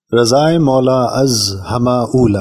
رضائے مولا از ہما اولا۔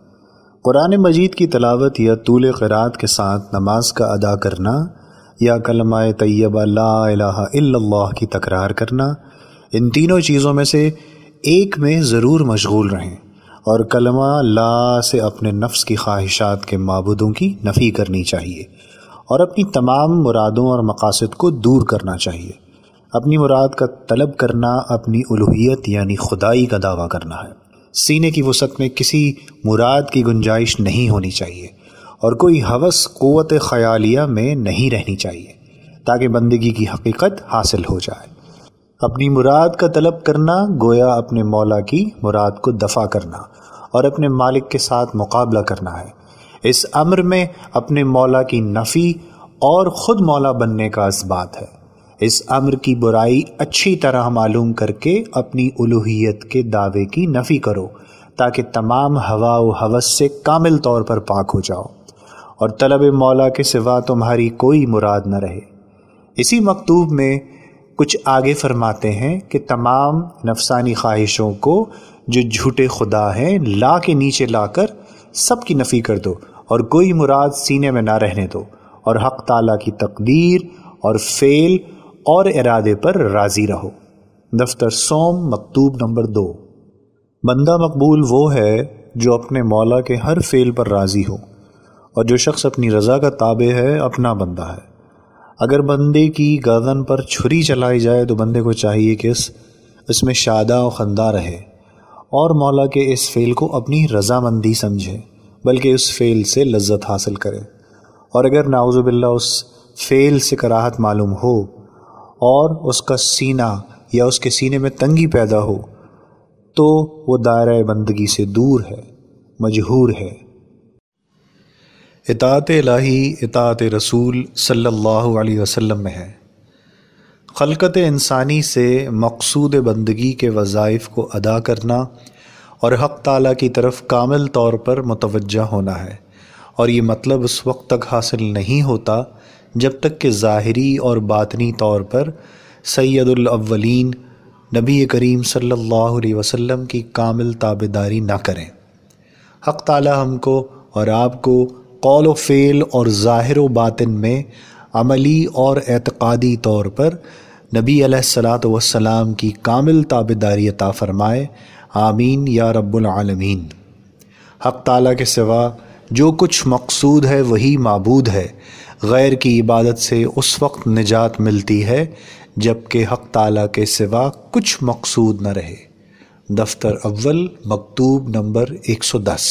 قرآن مجید کی تلاوت یا طول قرات کے ساتھ نماز کا ادا کرنا یا کلمہ طیبہ لا الہ الا اللہ کی تکرار کرنا، ان تینوں چیزوں میں سے ایک میں ضرور مشغول رہیں، اور کلمہ لا سے اپنے نفس کی خواہشات کے معبودوں کی نفی کرنی چاہیے، اور اپنی تمام مرادوں اور مقاصد کو دور کرنا چاہیے۔ اپنی مراد کا طلب کرنا اپنی الوہیت یعنی خدائی کا دعویٰ کرنا ہے۔ سینے کی وسعت میں کسی مراد کی گنجائش نہیں ہونی چاہیے، اور کوئی ہوس قوت خیالیہ میں نہیں رہنی چاہیے، تاکہ بندگی کی حقیقت حاصل ہو جائے۔ اپنی مراد کا طلب کرنا گویا اپنے مولا کی مراد کو دفع کرنا اور اپنے مالک کے ساتھ مقابلہ کرنا ہے۔ اس امر میں اپنے مولا کی نفی اور خود مولا بننے کا اثبات ہے۔ اس امر کی برائی اچھی طرح معلوم کر کے اپنی الوہیت کے دعوے کی نفی کرو، تاکہ تمام ہوا و ہوس سے کامل طور پر پاک ہو جاؤ، اور طلب مولا کے سوا تمہاری کوئی مراد نہ رہے۔ اسی مکتوب میں کچھ آگے فرماتے ہیں کہ تمام نفسانی خواہشوں کو جو جھوٹے خدا ہیں لا کے نیچے لا کر سب کی نفی کر دو، اور کوئی مراد سینے میں نہ رہنے دو، اور حق تعالیٰ کی تقدیر اور فعل اور ارادے پر راضی رہو۔ دفتر سوم مکتوب نمبر 2۔ بندہ مقبول وہ ہے جو اپنے مولا کے ہر فعل پر راضی ہو، اور جو شخص اپنی رضا کا تابع ہے اپنا بندہ ہے۔ اگر بندے کی گردن پر چھری چلائی جائے تو بندے کو چاہیے کہ اس میں شادہ و خندہ رہے، اور مولا کے اس فعل کو اپنی رضامندی سمجھے، بلکہ اس فعل سے لذت حاصل کرے۔ اور اگر نعوذ باللہ اس فعل سے کراہت معلوم ہو اور اس کا سینہ یا اس کے سینے میں تنگی پیدا ہو تو وہ دائرہ بندگی سے دور ہے، مجہور ہے۔ اطاعت الہی اطاعت رسول صلی اللہ علیہ وسلم میں ہے۔ خلقت انسانی سے مقصود بندگی کے وظائف کو ادا کرنا اور حق تعالیٰ کی طرف کامل طور پر متوجہ ہونا ہے، اور یہ مطلب اس وقت تک حاصل نہیں ہوتا جب تک کہ ظاہری اور باطنی طور پر سید الاولین نبی کریم صلی اللہ علیہ وسلم کی کامل تابعداری نہ کریں۔ حق تعالی ہم کو اور آپ کو قول و فعل اور ظاہر و باطن میں عملی اور اعتقادی طور پر نبی علیہ الصلاۃ والسلام کی کامل تابعداری عطا فرمائے، آمین یا رب العالمین۔ حق تعالی کے سوا جو کچھ مقصود ہے وہی معبود ہے۔ غیر کی عبادت سے اس وقت نجات ملتی ہے جب کہ حق تعالیٰ کے سوا کچھ مقصود نہ رہے۔ دفتر اول مکتوب نمبر 110۔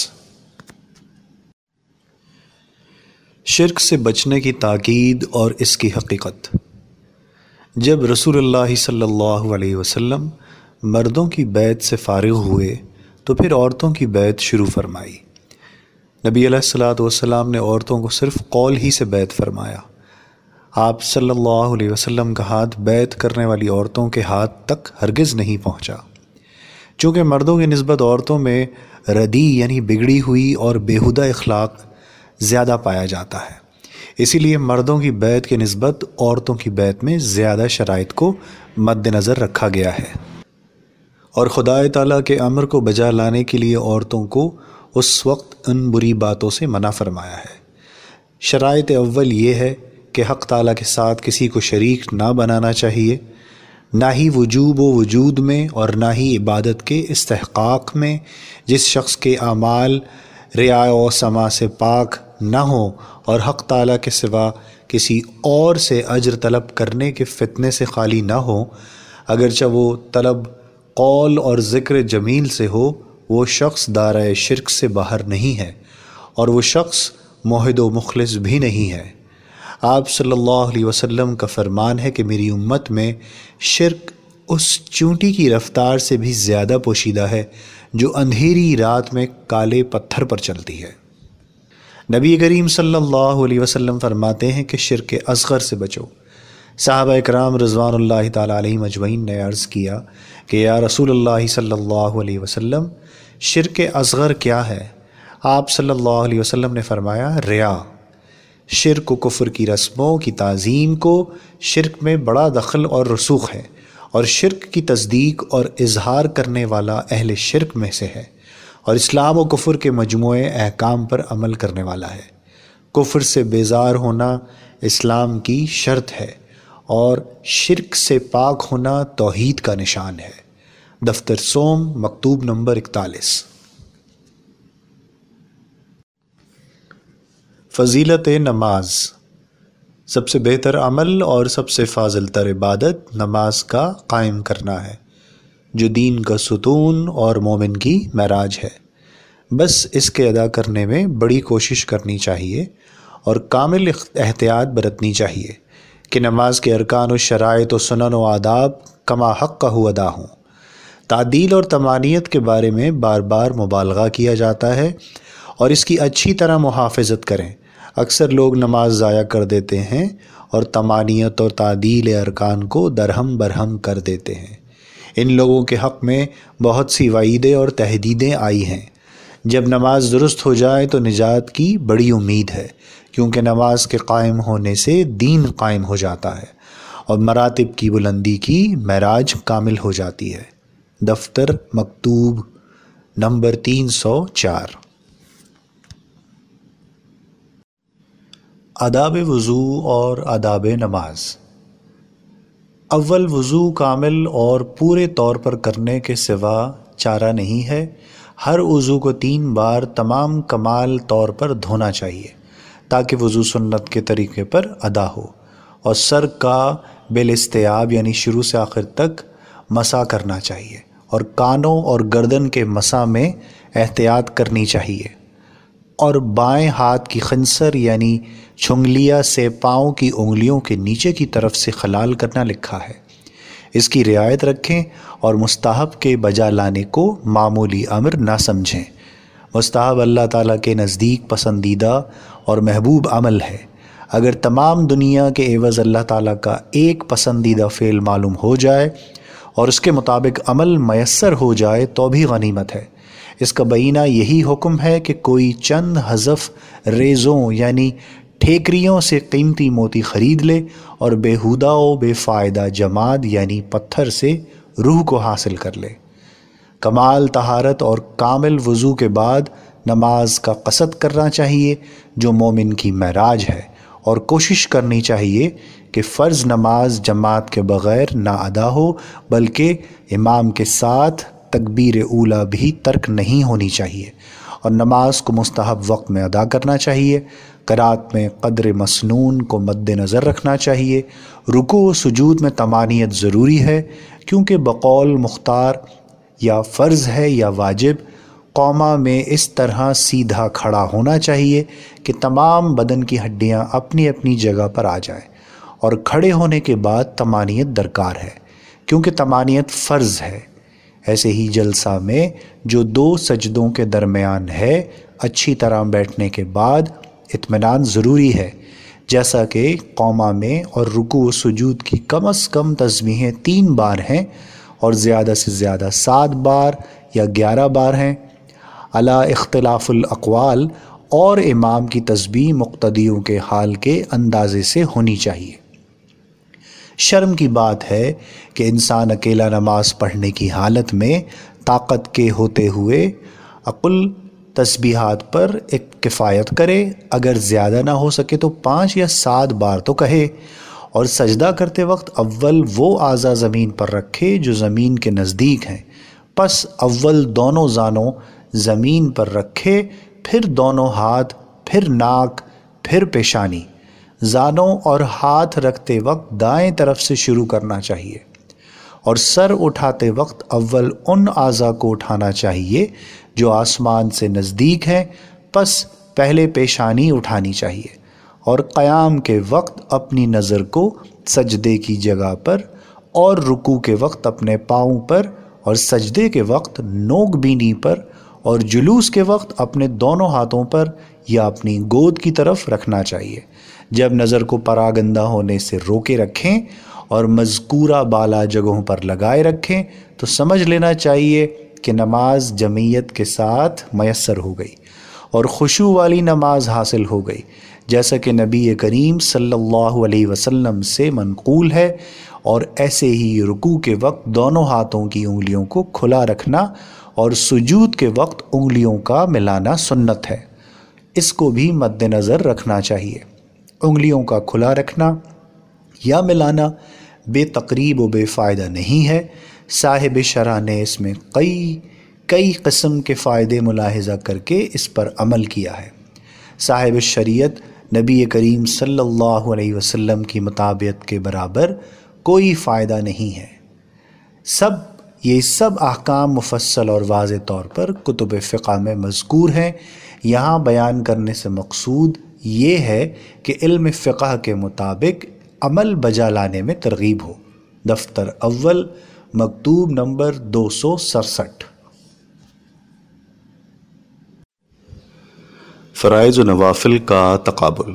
شرک سے بچنے کی تاکید اور اس کی حقیقت۔ جب رسول اللہ صلی اللہ علیہ وسلم مردوں کی بیعت سے فارغ ہوئے تو پھر عورتوں کی بیعت شروع فرمائی۔ نبی علیہ الصلاۃ والسلام نے عورتوں کو صرف قول ہی سے بیعت فرمایا۔ آپ صلی اللہ علیہ وسلم کا ہاتھ بیعت کرنے والی عورتوں کے ہاتھ تک ہرگز نہیں پہنچا۔ چونکہ مردوں کی نسبت عورتوں میں ردی یعنی بگڑی ہوئی اور بیہودہ اخلاق زیادہ پایا جاتا ہے، اسی لیے مردوں کی بیعت کی نسبت عورتوں کی بیعت میں زیادہ شرائط کو مد نظر رکھا گیا ہے، اور خدا تعالیٰ کے امر کو بجا لانے کے لیے عورتوں کو اس وقت ان بری باتوں سے منع فرمایا ہے۔ شرائط اول یہ ہے کہ حق تعالیٰ کے ساتھ کسی کو شریک نہ بنانا چاہیے، نہ ہی وجوب و وجود میں اور نہ ہی عبادت کے استحقاق میں۔ جس شخص کے اعمال ریا و سما سے پاک نہ ہوں اور حق تعالیٰ کے سوا کسی اور سے اجر طلب کرنے کے فتنے سے خالی نہ ہو، اگرچہ وہ طلب قول اور ذکر جمیل سے ہو، وہ شخص دائرہ شرک سے باہر نہیں ہے، اور وہ شخص موحد و مخلص بھی نہیں ہے۔ آپ صلی اللہ علیہ وسلم کا فرمان ہے کہ میری امت میں شرک اس چونٹی کی رفتار سے بھی زیادہ پوشیدہ ہے جو اندھیری رات میں کالے پتھر پر چلتی ہے۔ نبی کریم صلی اللہ علیہ وسلم فرماتے ہیں کہ شرک اصغر سے بچو۔ صحابہ اکرام رضوان اللہ تعالیٰ علیہم اجمعین نے عرض کیا کہ یا رسول اللہ صلی اللہ علیہ وسلم، شرک اصغر کیا ہے؟ آپ صلی اللہ علیہ وسلم نے فرمایا، ریا۔ شرک و کفر کی رسموں کی تعظیم کو شرک میں بڑا دخل اور رسوخ ہے، اور شرک کی تصدیق اور اظہار کرنے والا اہل شرک میں سے ہے، اور اسلام و کفر کے مجموعے احکام پر عمل کرنے والا ہے۔ کفر سے بیزار ہونا اسلام کی شرط ہے، اور شرک سے پاک ہونا توحید کا نشان ہے۔ دفتر سوم، مکتوب نمبر 41۔ فضیلت نماز۔ سب سے بہتر عمل اور سب سے فاضل تر عبادت نماز کا قائم کرنا ہے، جو دین کا ستون اور مومن کی معراج ہے۔ بس اس کے ادا کرنے میں بڑی کوشش کرنی چاہیے اور کامل احتیاط برتنی چاہیے کہ نماز کے ارکان و شرائط و سنن و آداب کما حق ادا ہوں۔ تعدیل اور طمانینت کے بارے میں بار بار مبالغہ کیا جاتا ہے، اور اس کی اچھی طرح محافظت کریں۔ اکثر لوگ نماز ضائع کر دیتے ہیں اور طمانینت اور تعدیل ارکان کو درہم برہم کر دیتے ہیں۔ ان لوگوں کے حق میں بہت سی وعیدیں اور تہدیدیں آئی ہیں۔ جب نماز درست ہو جائے تو نجات کی بڑی امید ہے، کیونکہ نماز کے قائم ہونے سے دین قائم ہو جاتا ہے اور مراتب کی بلندی کی معراج کامل ہو جاتی ہے۔ دفتر مکتوب نمبر 304۔ آداب وضو اور آداب نماز۔ اول، وضو کامل اور پورے طور پر کرنے کے سوا چارہ نہیں ہے۔ ہر عضو کو 3 بار تمام کمال طور پر دھونا چاہیے تاکہ وضو سنت کے طریقے پر ادا ہو، اور سر کا بالاستیاب یعنی شروع سے آخر تک مسح کرنا چاہیے، اور کانوں اور گردن کے مسح میں احتیاط کرنی چاہیے، اور بائیں ہاتھ کی خنصر یعنی چھنگلیا سے پاؤں کی انگلیوں کے نیچے کی طرف سے خلال کرنا لکھا ہے۔ اس کی رعایت رکھیں اور مستحب کے بجا لانے کو معمولی امر نہ سمجھیں۔ مستحب اللہ تعالیٰ کے نزدیک پسندیدہ اور محبوب عمل ہے۔ اگر تمام دنیا کے عوض اللہ تعالیٰ کا ایک پسندیدہ فعل معلوم ہو جائے اور اس کے مطابق عمل میسر ہو جائے تو بھی غنیمت ہے۔ اس کا بینہ یہی حکم ہے کہ کوئی چند حذف ریزوں یعنی ٹھیکریوں سے قیمتی موتی خرید لے اور بےہودہ و بے فائدہ جماد یعنی پتھر سے روح کو حاصل کر لے۔ کمال طہارت اور کامل وضو کے بعد نماز کا قصد کرنا چاہیے جو مومن کی معراج ہے، اور کوشش کرنی چاہیے کہ فرض نماز جماعت کے بغیر نہ ادا ہو، بلکہ امام کے ساتھ تکبیر اولیٰ بھی ترک نہیں ہونی چاہیے، اور نماز کو مستحب وقت میں ادا کرنا چاہیے۔ قرات میں قدر مسنون کو مد نظر رکھنا چاہیے۔ رکوع و سجود میں طمانینت ضروری ہے، کیونکہ بقول مختار یا فرض ہے یا واجب، قوما میں اس طرح سیدھا کھڑا ہونا چاہیے کہ تمام بدن کی ہڈیاں اپنی اپنی جگہ پر آ جائیں، اور کھڑے ہونے کے بعد طمانینت درکار ہے، کیونکہ طمانینت فرض ہے۔ ایسے ہی جلسہ میں جو 2 سجدوں کے درمیان ہے، اچھی طرح بیٹھنے کے بعد اطمینان ضروری ہے، جیسا کہ قوما میں اور رکوع و سجود کی کم از کم تسبیحیں 3 بار ہیں اور زیادہ سے زیادہ 7 بار یا 11 بار ہیں، علی اختلاف الاقوال، اور امام کی تسبیح مقتدیوں کے حال کے اندازے سے ہونی چاہیے۔ شرم کی بات ہے کہ انسان اکیلا نماز پڑھنے کی حالت میں طاقت کے ہوتے ہوئے اقل تسبیحات پر ایک کفایت کرے، اگر زیادہ نہ ہو سکے تو 5 یا 7 بار تو کہے، اور سجدہ کرتے وقت اول وہ اعضاء زمین پر رکھے جو زمین کے نزدیک ہیں، پس اول دونوں زانوں زمین پر رکھے، پھر دونوں ہاتھ، پھر ناک، پھر پیشانی۔ زانوں اور ہاتھ رکھتے وقت دائیں طرف سے شروع کرنا چاہیے، اور سر اٹھاتے وقت اول ان اعضاء کو اٹھانا چاہیے جو آسمان سے نزدیک ہیں، پس پہلے پیشانی اٹھانی چاہیے، اور قیام کے وقت اپنی نظر کو سجدے کی جگہ پر، اور رکوع کے وقت اپنے پاؤں پر، اور سجدے کے وقت نوک بینی پر، اور جلوس کے وقت اپنے دونوں ہاتھوں پر یا اپنی گود کی طرف رکھنا چاہیے۔ جب نظر کو پراگندہ ہونے سے روکے رکھیں اور مذکورہ بالا جگہوں پر لگائے رکھیں تو سمجھ لینا چاہیے کہ نماز جمعیت کے ساتھ میسر ہو گئی اور خشوع والی نماز حاصل ہو گئی، جیسا کہ نبی کریم صلی اللہ علیہ وسلم سے منقول ہے، اور ایسے ہی رکوع کے وقت دونوں ہاتھوں کی انگلیوں کو کھلا رکھنا اور سجود کے وقت انگلیوں کا ملانا سنت ہے، اس کو بھی مد نظر رکھنا چاہیے۔ انگلیوں کا کھلا رکھنا یا ملانا بے تقریب و بے فائدہ نہیں ہے۔ صاحب شرح نے اس میں کئی قسم کے فائدے ملاحظہ کر کے اس پر عمل کیا ہے۔ صاحب شریعت نبی کریم صلی اللہ علیہ وسلم کی مطابقت کے برابر کوئی فائدہ نہیں ہے۔ یہ سب احکام مفصل اور واضح طور پر کتب فقہ میں مذکور ہیں۔ یہاں بیان کرنے سے مقصود یہ ہے کہ علم فقہ کے مطابق عمل بجا لانے میں ترغیب ہو۔ دفتر اول، مکتوب نمبر 267۔ فرائض و نوافل کا تقابل۔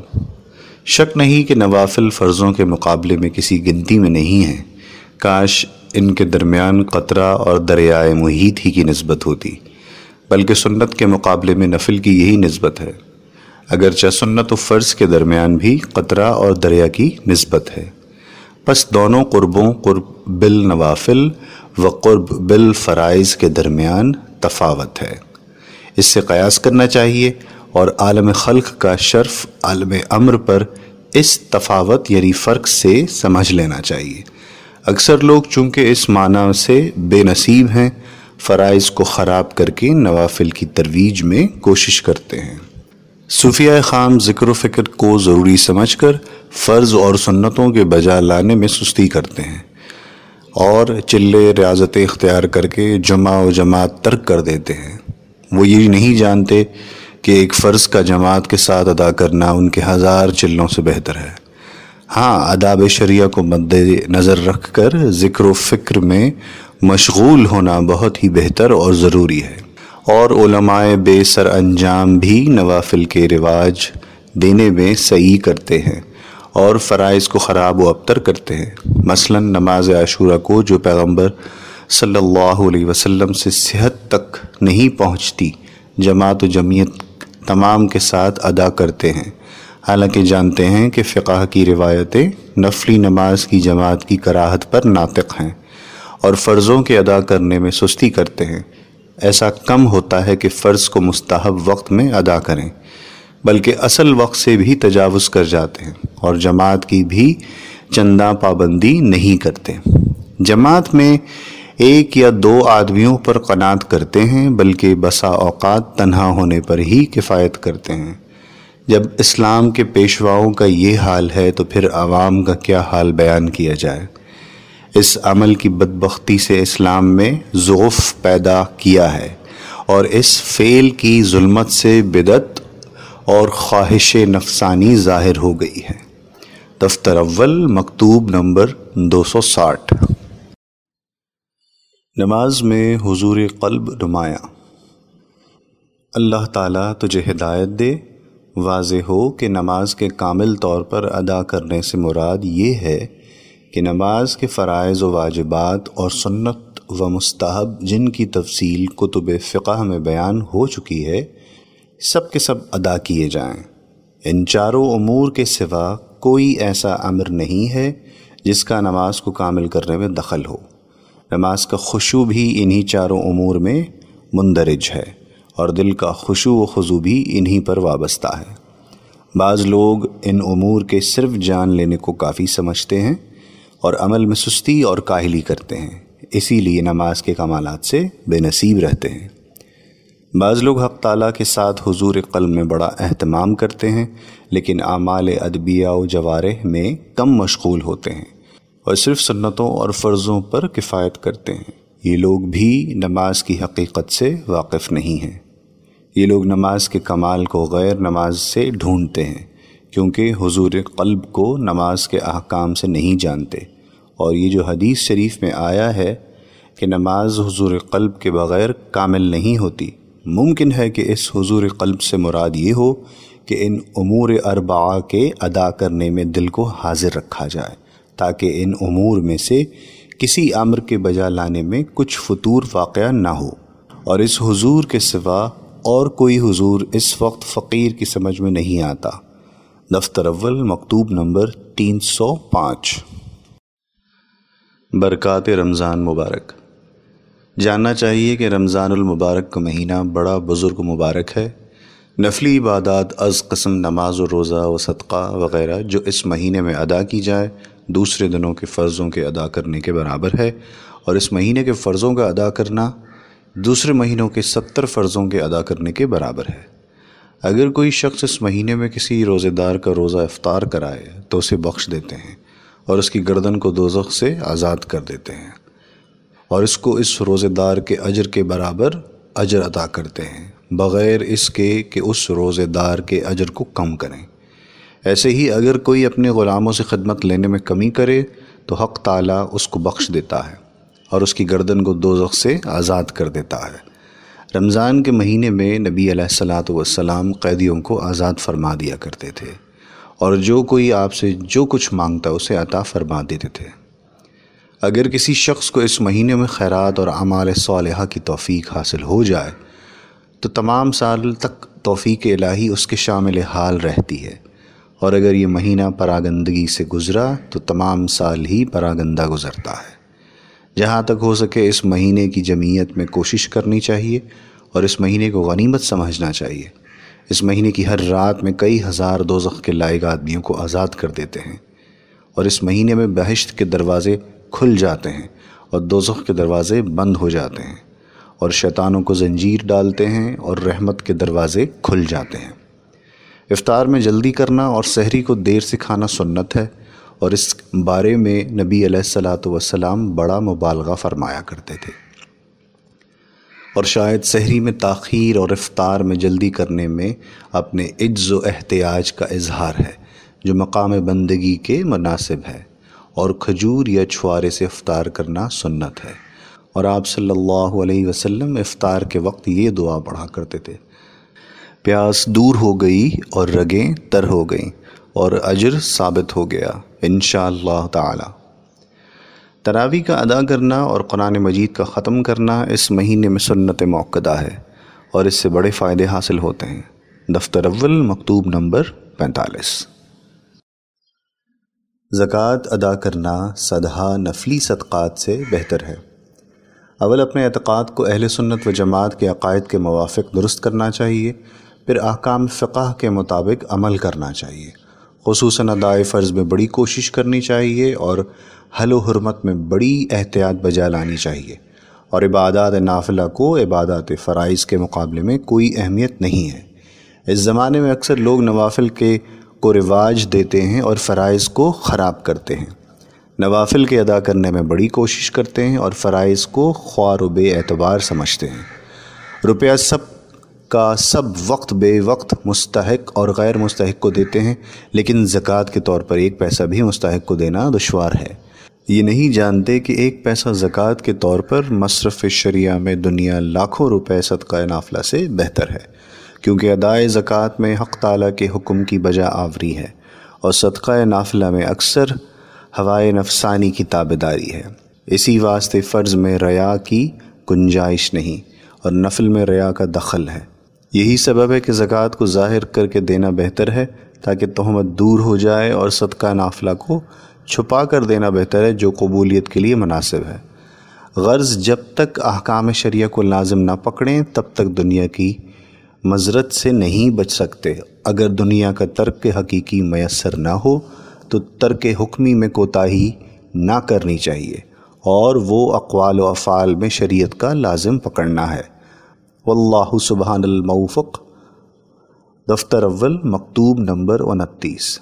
شک نہیں کہ نوافل فرضوں کے مقابلے میں کسی گنتی میں نہیں ہیں۔ کاش ان کے درمیان قطرہ اور دریائے محیط ہی کی نسبت ہوتی، بلکہ سنت کے مقابلے میں نفل کی یہی نسبت ہے، اگرچہ سنت و فرض کے درمیان بھی قطرہ اور دریا کی نسبت ہے۔ پس دونوں قربوں، قرب بالنوافل و قرب بالفرائض کے درمیان تفاوت ہے، اس سے قیاس کرنا چاہیے اور عالم خلق کا شرف عالم امر پر اس تفاوت یعنی فرق سے سمجھ لینا چاہیے۔ اکثر لوگ چونکہ اس معنی سے بے نصیب ہیں، فرائض کو خراب کر کے نوافل کی ترویج میں کوشش کرتے ہیں۔ صوفیہ خام ذکر و فکر کو ضروری سمجھ کر فرض اور سنتوں کے بجا لانے میں سستی کرتے ہیں اور چلے ریاضتیں اختیار کر کے جمعہ و جماعت ترک کر دیتے ہیں۔ وہ یہ نہیں جانتے کہ ایک فرض کا جماعت کے ساتھ ادا کرنا ان کے 1000 چلوں سے بہتر ہے۔ ہاں، آداب شریعہ کو مد نظر رکھ کر ذکر و فکر میں مشغول ہونا بہت ہی بہتر اور ضروری ہے، اور علماء بے سر انجام بھی نوافل کے رواج دینے میں سعی کرتے ہیں اور فرائض کو خراب و ابتر کرتے ہیں۔ مثلا نماز عاشورہ کو جو پیغمبر صلی اللہ علیہ وسلم سے صحت تک نہیں پہنچتی، جماعت و جمعیت تمام کے ساتھ ادا کرتے ہیں، حالانکہ جانتے ہیں کہ فقہ کی روایتیں نفلی نماز کی جماعت کی کراہت پر ناطق ہیں، اور فرضوں کے ادا کرنے میں سستی کرتے ہیں۔ ایسا کم ہوتا ہے کہ فرض کو مستحب وقت میں ادا کریں، بلکہ اصل وقت سے بھی تجاوز کر جاتے ہیں اور جماعت کی بھی چنداں پابندی نہیں کرتے۔ جماعت میں 1 یا 2 آدمیوں پر قناعت کرتے ہیں، بلکہ بسا اوقات تنہا ہونے پر ہی کفایت کرتے ہیں۔ جب اسلام کے پیشواؤں کا یہ حال ہے تو پھر عوام کا کیا حال بیان کیا جائے۔ اس عمل کی بدبختی سے اسلام میں ضعف پیدا کیا ہے، اور اس فعل کی ظلمت سے بدعت اور خواہش نفسانی ظاہر ہو گئی ہے۔ دفتر اول، مکتوب نمبر 260۔ نماز میں حضور قلب نمایاں۔ اللہ تعالیٰ تجھے ہدایت دے۔ واضح ہو کہ نماز کے کامل طور پر ادا کرنے سے مراد یہ ہے کہ نماز کے فرائض و واجبات اور سنت و مستحب جن کی تفصیل کتب فقہ میں بیان ہو چکی ہے، سب کے سب ادا کیے جائیں۔ ان چاروں امور کے سوا کوئی ایسا امر نہیں ہے جس کا نماز کو کامل کرنے میں دخل ہو۔ نماز کا خشوع بھی انہی چاروں امور میں مندرج ہے، اور دل کا خشوع و خضوع بھی انہی پر وابستہ ہے۔ بعض لوگ ان امور کے صرف جان لینے کو کافی سمجھتے ہیں اور عمل میں سستی اور کاہلی کرتے ہیں، اسی لیے نماز کے کمالات سے بے نصیب رہتے ہیں۔ بعض لوگ حق تعالیٰ کے ساتھ حضور قلب میں بڑا اہتمام کرتے ہیں، لیکن اعمال ادبیہ و جوارح میں کم مشغول ہوتے ہیں اور صرف سنتوں اور فرضوں پر کفایت کرتے ہیں۔ یہ لوگ بھی نماز کی حقیقت سے واقف نہیں ہیں۔ یہ لوگ نماز کے کمال کو غیر نماز سے ڈھونڈتے ہیں، کیونکہ حضور قلب کو نماز کے احکام سے نہیں جانتے، اور یہ جو حدیث شریف میں آیا ہے کہ نماز حضور قلب کے بغیر کامل نہیں ہوتی، ممکن ہے کہ اس حضور قلب سے مراد یہ ہو کہ ان امور اربعہ کے ادا کرنے میں دل کو حاضر رکھا جائے، تاکہ ان امور میں سے کسی امر کے بجا لانے میں کچھ فطور واقع نہ ہو، اور اس حضور کے سوا اور کوئی حضور اس وقت فقیر کی سمجھ میں نہیں آتا۔ دفتر اول، مکتوب نمبر 305۔ برکات رمضان مبارک۔ جاننا چاہیے کہ رمضان المبارک کا مہینہ بڑا بزرگ مبارک ہے۔ نفلی عبادات از قسم نماز و روزہ و صدقہ وغیرہ جو اس مہینے میں ادا کی جائے دوسرے دنوں کے فرضوں کے ادا کرنے کے برابر ہے، اور اس مہینے کے فرضوں کا ادا کرنا دوسرے مہینوں کے 70 فرضوں کے ادا کرنے کے برابر ہے۔ اگر کوئی شخص اس مہینے میں کسی روزے دار کا روزہ افطار کرائے تو اسے بخش دیتے ہیں اور اس کی گردن کو دوزخ سے آزاد کر دیتے ہیں، اور اس کو اس روزے دار کے اجر کے برابر اجر عطا کرتے ہیں، بغیر اس کے کہ اس روزے دار کے اجر کو کم کریں۔ ایسے ہی اگر کوئی اپنے غلاموں سے خدمت لینے میں کمی کرے تو حق تعالیٰ اس کو بخش دیتا ہے اور اس کی گردن کو دوزخ سے آزاد کر دیتا ہے۔ رمضان کے مہینے میں نبی علیہ الصلاۃ والسلام قیدیوں کو آزاد فرما دیا کرتے تھے، اور جو کوئی آپ سے جو کچھ مانگتا اسے عطا فرما دیتے تھے۔ اگر کسی شخص کو اس مہینے میں خیرات اور اعمال صالحہ کی توفیق حاصل ہو جائے تو تمام سال تک توفیق الہی اس کے شامل حال رہتی ہے، اور اگر یہ مہینہ پراگندگی سے گزرا تو تمام سال ہی پراگندہ گزرتا ہے۔ جہاں تک ہو سکے اس مہینے کی جمعیت میں کوشش کرنی چاہیے اور اس مہینے کو غنیمت سمجھنا چاہیے۔ اس مہینے کی ہر رات میں کئی ہزار دوزخ کے لائق آدمیوں کو آزاد کر دیتے ہیں، اور اس مہینے میں بہشت کے دروازے کھل جاتے ہیں اور دوزخ کے دروازے بند ہو جاتے ہیں، اور شیطانوں کو زنجیر ڈالتے ہیں اور رحمت کے دروازے کھل جاتے ہیں۔ افطار میں جلدی کرنا اور سحری کو دیر سے کھانا سنت ہے، اور اس بارے میں نبی علیہ الصلاۃ والسلام بڑا مبالغہ فرمایا کرتے تھے، اور شاید سحری میں تاخیر اور افطار میں جلدی کرنے میں اپنے عجز و احتیاج کا اظہار ہے جو مقام بندگی کے مناسب ہے، اور کھجور یا چھوارے سے افطار کرنا سنت ہے۔ اور آپ صلی اللہ علیہ وسلم افطار کے وقت یہ دعا پڑھا کرتے تھے: پیاس دور ہو گئی اور رگیں تر ہو گئیں اور اجر ثابت ہو گیا انشاءاللہ تعالی۔ تراویح کا ادا کرنا اور قرآن مجید کا ختم کرنا اس مہینے میں سنت موقدہ ہے، اور اس سے بڑے فائدے حاصل ہوتے ہیں۔ دفتر اول، مکتوب نمبر 45۔ زکوٰۃ ادا کرنا سدھا نفلی صدقات سے بہتر ہے۔ اول اپنے اعتقاد کو اہل سنت و جماعت کے عقائد کے موافق درست کرنا چاہیے، پھر احکام فقہ کے مطابق عمل کرنا چاہیے۔ خصوصاً ادائے فرض میں بڑی کوشش کرنی چاہیے اور حل و حرمت میں بڑی احتیاط بجا لانی چاہیے، اور عبادات نافلہ کو عبادات فرائض کے مقابلے میں کوئی اہمیت نہیں ہے۔ اس زمانے میں اکثر لوگ نوافل کو رواج دیتے ہیں اور فرائض کو خراب کرتے ہیں۔ نوافل کے ادا کرنے میں بڑی کوشش کرتے ہیں اور فرائض کو خوار و بے اعتبار سمجھتے ہیں۔ روپیہ سب کا سب وقت بے وقت مستحق اور غیر مستحق کو دیتے ہیں، لیکن زکوٰۃ کے طور پر ایک پیسہ بھی مستحق کو دینا دشوار ہے۔ یہ نہیں جانتے کہ ایک پیسہ زکوٰۃ کے طور پر مصرف شریعہ میں دنیا لاکھوں روپے صدقہ نافلہ سے بہتر ہے، کیونکہ ادائے زکوٰۃ میں حق تعالیٰ کے حکم کی بجا آوری ہے، اور صدقہ نافلہ میں اکثر ہوائے نفسانی کی تابعداری ہے۔ اسی واسطے فرض میں ریا کی گنجائش نہیں اور نفل میں ریا کا دخل ہے۔ یہی سبب ہے کہ زکوٰۃ کو ظاہر کر کے دینا بہتر ہے تاکہ تہمت دور ہو جائے، اور صدقہ نافلہ کو چھپا کر دینا بہتر ہے جو قبولیت کے لیے مناسب ہے۔ غرض جب تک احکام شریعہ کو لازم نہ پکڑیں تب تک دنیا کی مضرت سے نہیں بچ سکتے۔ اگر دنیا کا ترک حقیقی میسر نہ ہو تو ترک حکمی میں کوتاہی نہ کرنی چاہیے، اور وہ اقوال و افعال میں شریعت کا لازم پکڑنا ہے۔ واللہ سبحان الموفق۔ دفتر اول، مکتوب نمبر 29۔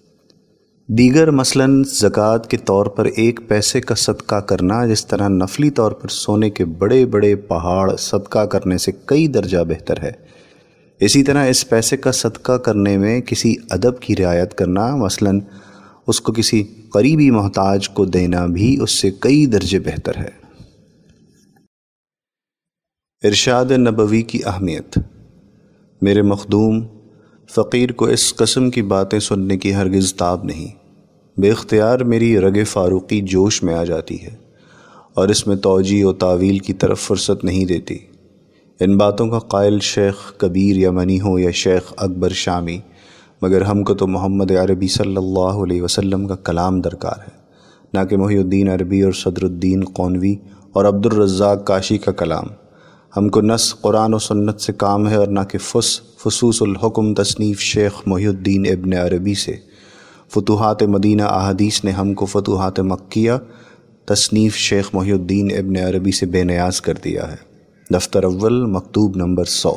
دیگر مثلاً زکوٰۃ کے طور پر ایک پیسے کا صدقہ کرنا جس طرح نفلی طور پر سونے کے بڑے بڑے پہاڑ صدقہ کرنے سے کئی درجہ بہتر ہے، اسی طرح اس پیسے کا صدقہ کرنے میں کسی ادب کی رعایت کرنا، مثلاً اس کو کسی قریبی محتاج کو دینا بھی اس سے کئی درجے بہتر ہے۔ ارشاد نبوی کی اہمیت۔ میرے مخدوم، فقیر کو اس قسم کی باتیں سننے کی ہرگز تاب نہیں۔ بے اختیار میری رگ فاروقی جوش میں آ جاتی ہے اور اس میں توجیہ و تعویل کی طرف فرصت نہیں دیتی۔ ان باتوں کا قائل شیخ کبیر یمنی ہو یا شیخ اکبر شامی، مگر ہم کو تو محمد عربی صلی اللہ علیہ وسلم کا کلام درکار ہے۔ نہ کہ محی الدین عربی اور صدر الدین قونوی اور عبد الرزاق کاشی کا کلام۔ ہم کو نص قرآن و سنت سے کام ہے اور نہ کہ فصوص الحکم تصنیف شیخ محی الدین ابن عربی سے۔ فتوحات مدینہ احادیث نے ہم کو فتوحات مکیہ تصنیف شیخ محی الدین ابن عربی سے بے نیاز کر دیا ہے۔ دفتر اول مکتوب نمبر 100۔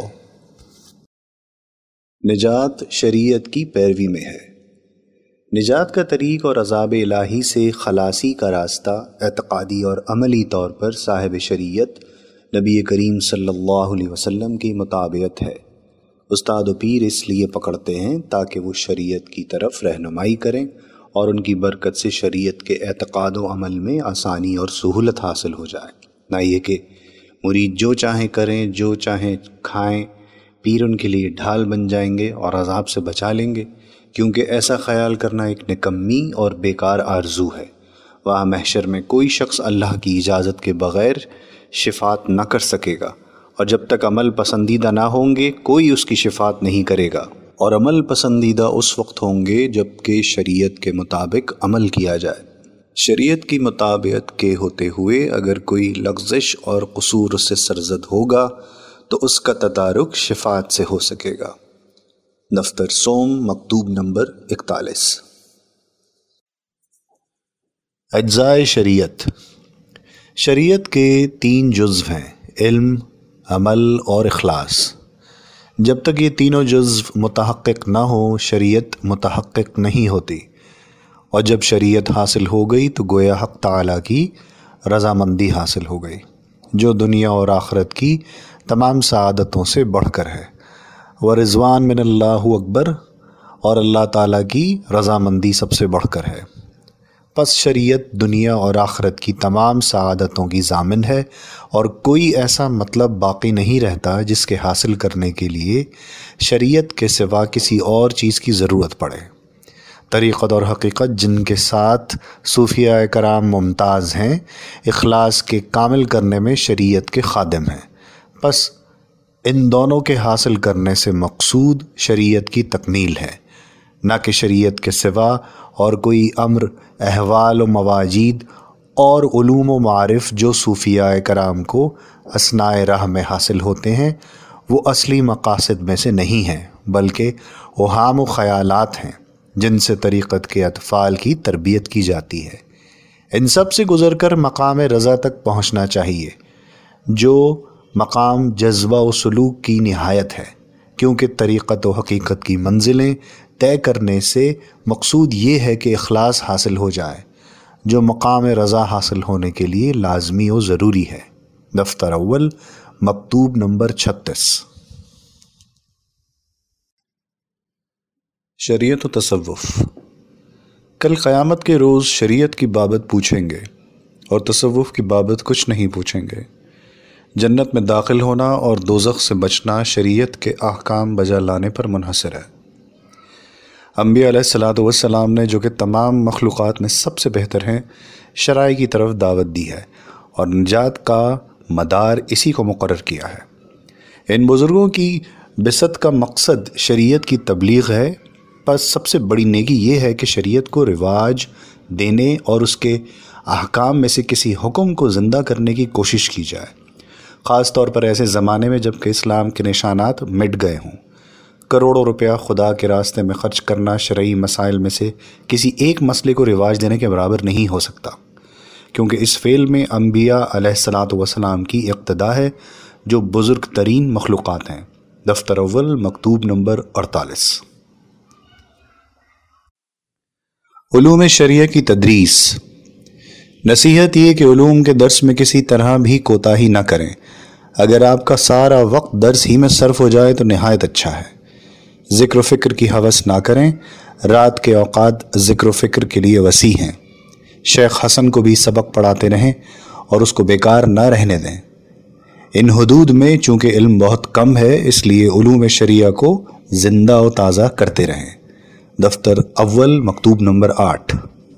نجات شریعت کی پیروی میں ہے۔ نجات کا طریق اور عذاب الہی سے خلاصی کا راستہ اعتقادی اور عملی طور پر صاحب شریعت نبی کریم صلی اللہ علیہ وسلم کی مطابعت ہے۔ استاد و پیر اس لیے پکڑتے ہیں تاکہ وہ شریعت کی طرف رہنمائی کریں اور ان کی برکت سے شریعت کے اعتقاد و عمل میں آسانی اور سہولت حاصل ہو جائے، نہ یہ کہ مرید جو چاہیں کریں، جو چاہیں کھائیں، پیر ان کے لیے ڈھال بن جائیں گے اور عذاب سے بچا لیں گے، کیونکہ ایسا خیال کرنا ایک نکمی اور بیکار آرزو ہے۔ وہاں محشر میں کوئی شخص اللہ کی اجازت کے بغیر شفاعت نہ کر سکے گا، اور جب تک عمل پسندیدہ نہ ہوں گے کوئی اس کی شفاعت نہیں کرے گا، اور عمل پسندیدہ اس وقت ہوں گے جب کہ شریعت کے مطابق عمل کیا جائے۔ شریعت کی مطابقت کے ہوتے ہوئے اگر کوئی لغزش اور قصور اس سے سرزد ہوگا تو اس کا تدارک شفاعت سے ہو سکے گا۔ دفتر سوم مکتوب نمبر 41۔ اجزائے شریعت۔ شریعت کے 3 جزو ہیں: علم، عمل اور اخلاص۔ جب تک یہ تینوں جزو متحقق نہ ہوں شریعت متحقق نہیں ہوتی، اور جب شریعت حاصل ہو گئی تو گویا حق تعالیٰ کی رضامندی حاصل ہو گئی، جو دنیا اور آخرت کی تمام سعادتوں سے بڑھ کر ہے۔ ورضوان من اللہ اکبر، اور اللہ تعالیٰ کی رضامندی سب سے بڑھ کر ہے۔ پس شریعت دنیا اور آخرت کی تمام سعادتوں کی ضامن ہے، اور کوئی ایسا مطلب باقی نہیں رہتا جس کے حاصل کرنے کے لیے شریعت کے سوا کسی اور چیز کی ضرورت پڑے۔ طریقت اور حقیقت جن کے ساتھ صوفیاء کرام ممتاز ہیں، اخلاص کے کامل کرنے میں شریعت کے خادم ہیں۔ پس ان دونوں کے حاصل کرنے سے مقصود شریعت کی تکمیل ہے، نہ کہ شریعت کے سوا اور کوئی امر، احوال و مواجید اور علوم و معارف جو صوفیاء کرام کو اثناء راہ میں حاصل ہوتے ہیں وہ اصلی مقاصد میں سے نہیں ہیں، بلکہ اوہام و خیالات ہیں جن سے طریقت کے اطفال کی تربیت کی جاتی ہے۔ ان سب سے گزر کر مقام رضا تک پہنچنا چاہیے، جو مقام جذبہ و سلوک کی نہایت ہے، کیونکہ طریقت و حقیقت کی منزلیں طے کرنے سے مقصود یہ ہے کہ اخلاص حاصل ہو جائے، جو مقام رضا حاصل ہونے کے لیے لازمی و ضروری ہے۔ دفتر اول مکتوب نمبر 36۔ شریعت و تصوف۔ کل قیامت کے روز شریعت کی بابت پوچھیں گے اور تصوف کی بابت کچھ نہیں پوچھیں گے۔ جنت میں داخل ہونا اور دوزخ سے بچنا شریعت کے احکام بجا لانے پر منحصر ہے۔ انبیاء علیہ الصلاۃ والسلام نے، جو کہ تمام مخلوقات میں سب سے بہتر ہیں، شرائع کی طرف دعوت دی ہے اور نجات کا مدار اسی کو مقرر کیا ہے۔ ان بزرگوں کی بعثت کا مقصد شریعت کی تبلیغ ہے، پس سب سے بڑی نیکی یہ ہے کہ شریعت کو رواج دینے اور اس کے احکام میں سے کسی حکم کو زندہ کرنے کی کوشش کی جائے، خاص طور پر ایسے زمانے میں جب کہ اسلام کے نشانات مٹ گئے ہوں۔ کروڑوں روپیہ خدا کے راستے میں خرچ کرنا شرعی مسائل میں سے کسی ایک مسئلے کو رواج دینے کے برابر نہیں ہو سکتا، کیونکہ اس فعل میں انبیاء علیہ الصلاۃ والسلام کی اقتدا ہے جو بزرگ ترین مخلوقات ہیں۔ دفتر اول مکتوب نمبر 48۔ علوم شریعہ کی تدریس۔ نصیحت یہ کہ علوم کے درس میں کسی طرح بھی کوتاہی نہ کریں۔ اگر آپ کا سارا وقت درس ہی میں صرف ہو جائے تو نہایت اچھا ہے۔ ذکر و فکر کی ہوس نہ کریں۔ رات کے اوقات ذکر و فکر کے لیے وسیع ہیں۔ شیخ حسن کو بھی سبق پڑھاتے رہیں اور اس کو بیکار نہ رہنے دیں۔ ان حدود میں چونکہ علم بہت کم ہے، اس لیے علوم شریعہ کو زندہ و تازہ کرتے رہیں۔ دفتر اول مکتوب نمبر 8۔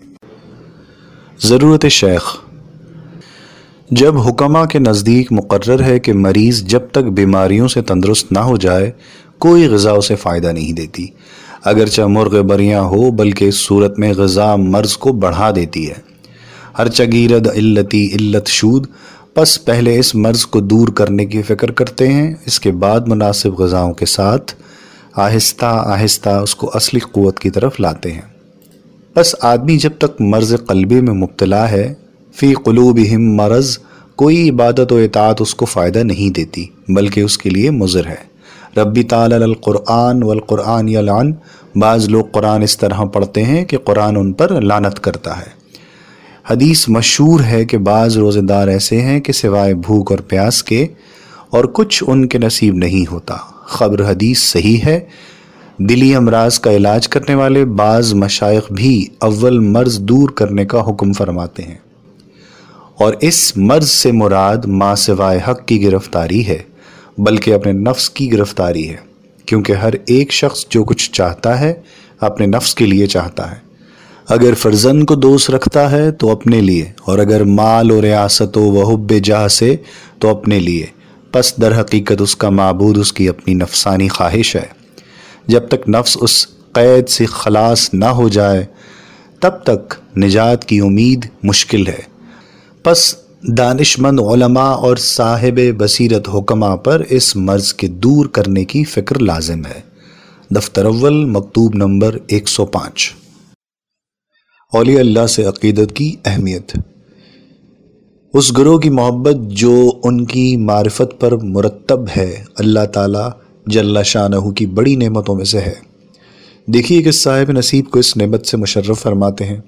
ضرورت شیخ۔ جب حکماء کے نزدیک مقرر ہے کہ مریض جب تک بیماریوں سے تندرست نہ ہو جائے کوئی غذا اسے فائدہ نہیں دیتی، اگرچہ مرغ بریاں ہو، بلکہ اس صورت میں غذا مرض کو بڑھا دیتی ہے۔ ہر چگیرد علتی علت شود، پس پہلے اس مرض کو دور کرنے کی فکر کرتے ہیں، اس کے بعد مناسب غذاؤں کے ساتھ آہستہ آہستہ اس کو اصلی قوت کی طرف لاتے ہیں۔ بس آدمی جب تک مرض قلبی میں مبتلا ہے، فی قلوبہم مرض، کوئی عبادت و اطاعت اس کو فائدہ نہیں دیتی بلکہ اس کے لیے مضر ہے۔ ربی تعالی القرآن والقرآن یلعن، بعض لوگ قرآن اس طرح پڑھتے ہیں کہ قرآن ان پر لعنت کرتا ہے۔ حدیث مشہور ہے کہ بعض روزہ دار ایسے ہیں کہ سوائے بھوک اور پیاس کے اور کچھ ان کے نصیب نہیں ہوتا۔ خبر حدیث صحیح ہے۔ دلی امراض کا علاج کرنے والے بعض مشائخ بھی اول مرض دور کرنے کا حکم فرماتے ہیں، اور اس مرض سے مراد ما سوائے حق کی گرفتاری ہے بلکہ اپنے نفس کی گرفتاری ہے، کیونکہ ہر ایک شخص جو کچھ چاہتا ہے اپنے نفس کے لیے چاہتا ہے۔ اگر فرزند کو دوست رکھتا ہے تو اپنے لیے، اور اگر مال و ریاست و حب جاہ سے تو اپنے لیے، پس در حقیقت اس کا معبود اس کی اپنی نفسانی خواہش ہے۔ جب تک نفس اس قید سے خلاص نہ ہو جائے تب تک نجات کی امید مشکل ہے۔ پس دانشمند علماء اور صاحب بصیرت حکماء پر اس مرض کے دور کرنے کی فکر لازم ہے۔ دفتر اول، مکتوب نمبر 105۔ اولیاء اللہ سے عقیدت کی اہمیت۔ اس گروہ کی محبت جو ان کی معرفت پر مرتب ہے اللہ تعالیٰ جل شانہ کی بڑی نعمتوں میں سے ہے۔ دیکھیے کہ صاحب نصیب کو اس نعمت سے مشرف فرماتے ہیں۔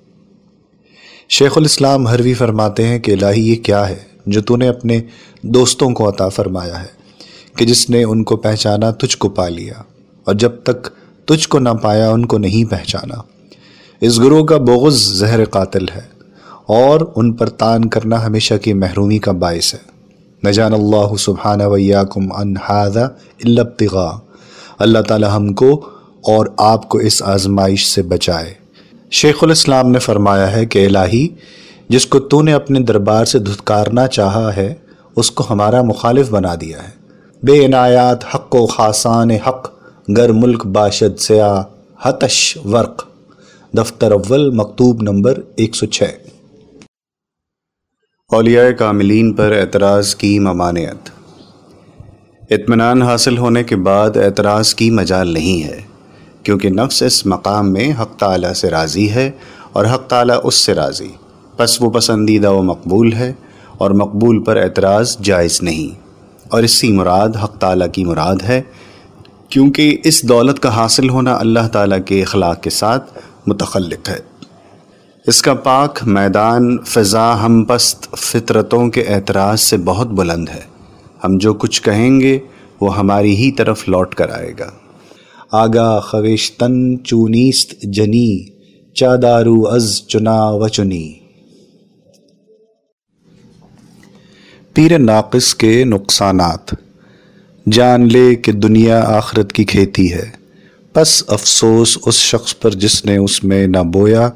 شیخ الاسلام ہروی فرماتے ہیں کہ الہی یہ کیا ہے جو تو نے اپنے دوستوں کو عطا فرمایا ہے کہ جس نے ان کو پہچانا تجھ کو پا لیا، اور جب تک تجھ کو نہ پایا ان کو نہیں پہچانا۔ اس گروہ کا بغض زہر قاتل ہے اور ان پر تان کرنا ہمیشہ کی محرومی کا باعث ہے۔ نجان اللہ سبحانہ ویاکم عن ھذا الا ابتغاء، اللہ تعالی ہم کو اور آپ کو اس آزمائش سے بچائے۔ شیخ الاسلام نے فرمایا ہے کہ الہی جس کو تو نے اپنے دربار سے دھتکارنا چاہا ہے اس کو ہمارا مخالف بنا دیا ہے۔ بے عنایات حق و خاصان حق، گر ملک باشد سیاہ ہتش ورق، دفتر اول، مکتوب نمبر 106۔ اولیاء کاملین پر اعتراض کی ممانعت۔ اطمینان حاصل ہونے کے بعد اعتراض کی مجال نہیں ہے، کیونکہ نفس اس مقام میں حق تعالیٰ سے راضی ہے اور حق تعالیٰ اس سے راضی، پس وہ پسندیدہ و مقبول ہے، اور مقبول پر اعتراض جائز نہیں، اور اس سے مراد حق تعالیٰ کی مراد ہے، کیونکہ اس دولت کا حاصل ہونا اللہ تعالیٰ کے اخلاق کے ساتھ متخلق ہے۔ اس کا پاک میدان فضا ہم پست فطرتوں کے اعتراض سے بہت بلند ہے۔ ہم جو کچھ کہیں گے وہ ہماری ہی طرف لوٹ کر آئے گا۔ آگاہ خویشتن چونیست جنی، چادارو از چنا و چنی۔ پیر ناقص کے نقصانات۔ جان لے کہ دنیا آخرت کی کھیتی ہے، پس افسوس اس شخص پر جس نے اس میں نہ بویا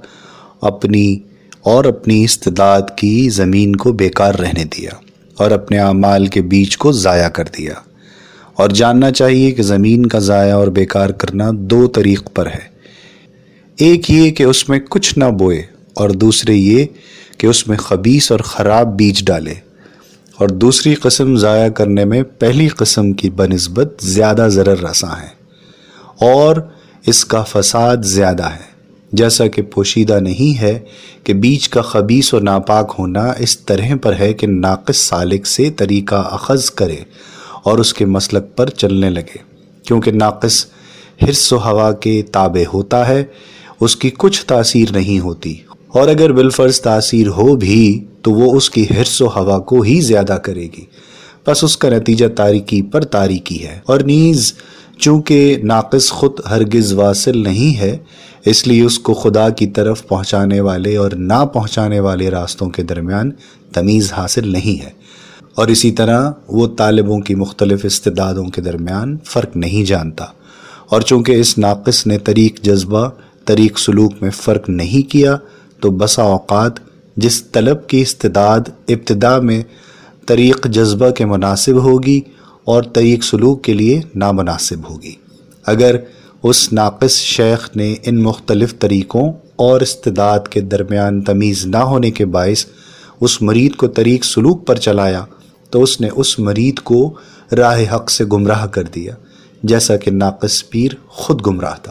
اپنی استعداد کی زمین کو بیکار رہنے دیا اور اپنے اعمال کے بیج کو ضائع کر دیا۔ اور جاننا چاہیے کہ زمین کا ضائع اور بیکار کرنا دو طریق پر ہے، ایک یہ کہ اس میں کچھ نہ بوئے، اور دوسرے یہ کہ اس میں خبیث اور خراب بیج ڈالے۔ اور دوسری قسم ضائع کرنے میں پہلی قسم کی بنسبت زیادہ ضرر رساں ہے اور اس کا فساد زیادہ ہے، جیسا کہ پوشیدہ نہیں ہے کہ بیج کا خبیث و ناپاک ہونا اس طرح پر ہے کہ ناقص سالک سے طریقہ اخذ کرے اور اس کے مسلک پر چلنے لگے، کیونکہ ناقص حرص و ہوا کے تابع ہوتا ہے، اس کی کچھ تاثیر نہیں ہوتی، اور اگر بالفرض تاثیر ہو بھی تو وہ اس کی حرص و ہوا کو ہی زیادہ کرے گی، پس اس کا نتیجہ تاریکی پر تاریکی ہے۔ اور نیز چونکہ ناقص خود ہرگز واصل نہیں ہے، اس لیے اس کو خدا کی طرف پہنچانے والے اور نہ پہنچانے والے راستوں کے درمیان تمیز حاصل نہیں ہے، اور اسی طرح وہ طالبوں کی مختلف استعدادوں کے درمیان فرق نہیں جانتا، اور چونکہ اس ناقص نے طریق جذبہ طریق سلوک میں فرق نہیں کیا تو بسا اوقات جس طلب کی استعداد ابتدا میں طریق جذبہ کے مناسب ہوگی اور طریق سلوک کے لیے نامناسب ہوگی۔ اگر اس ناقص شیخ نے ان مختلف طریقوں اور استعداد کے درمیان تمیز نہ ہونے کے باعث اس مرید کو طریق سلوک پر چلایا تو اس نے اس مرید کو راہ حق سے گمراہ کر دیا، جیسا کہ ناقص پیر خود گمراہ تھا۔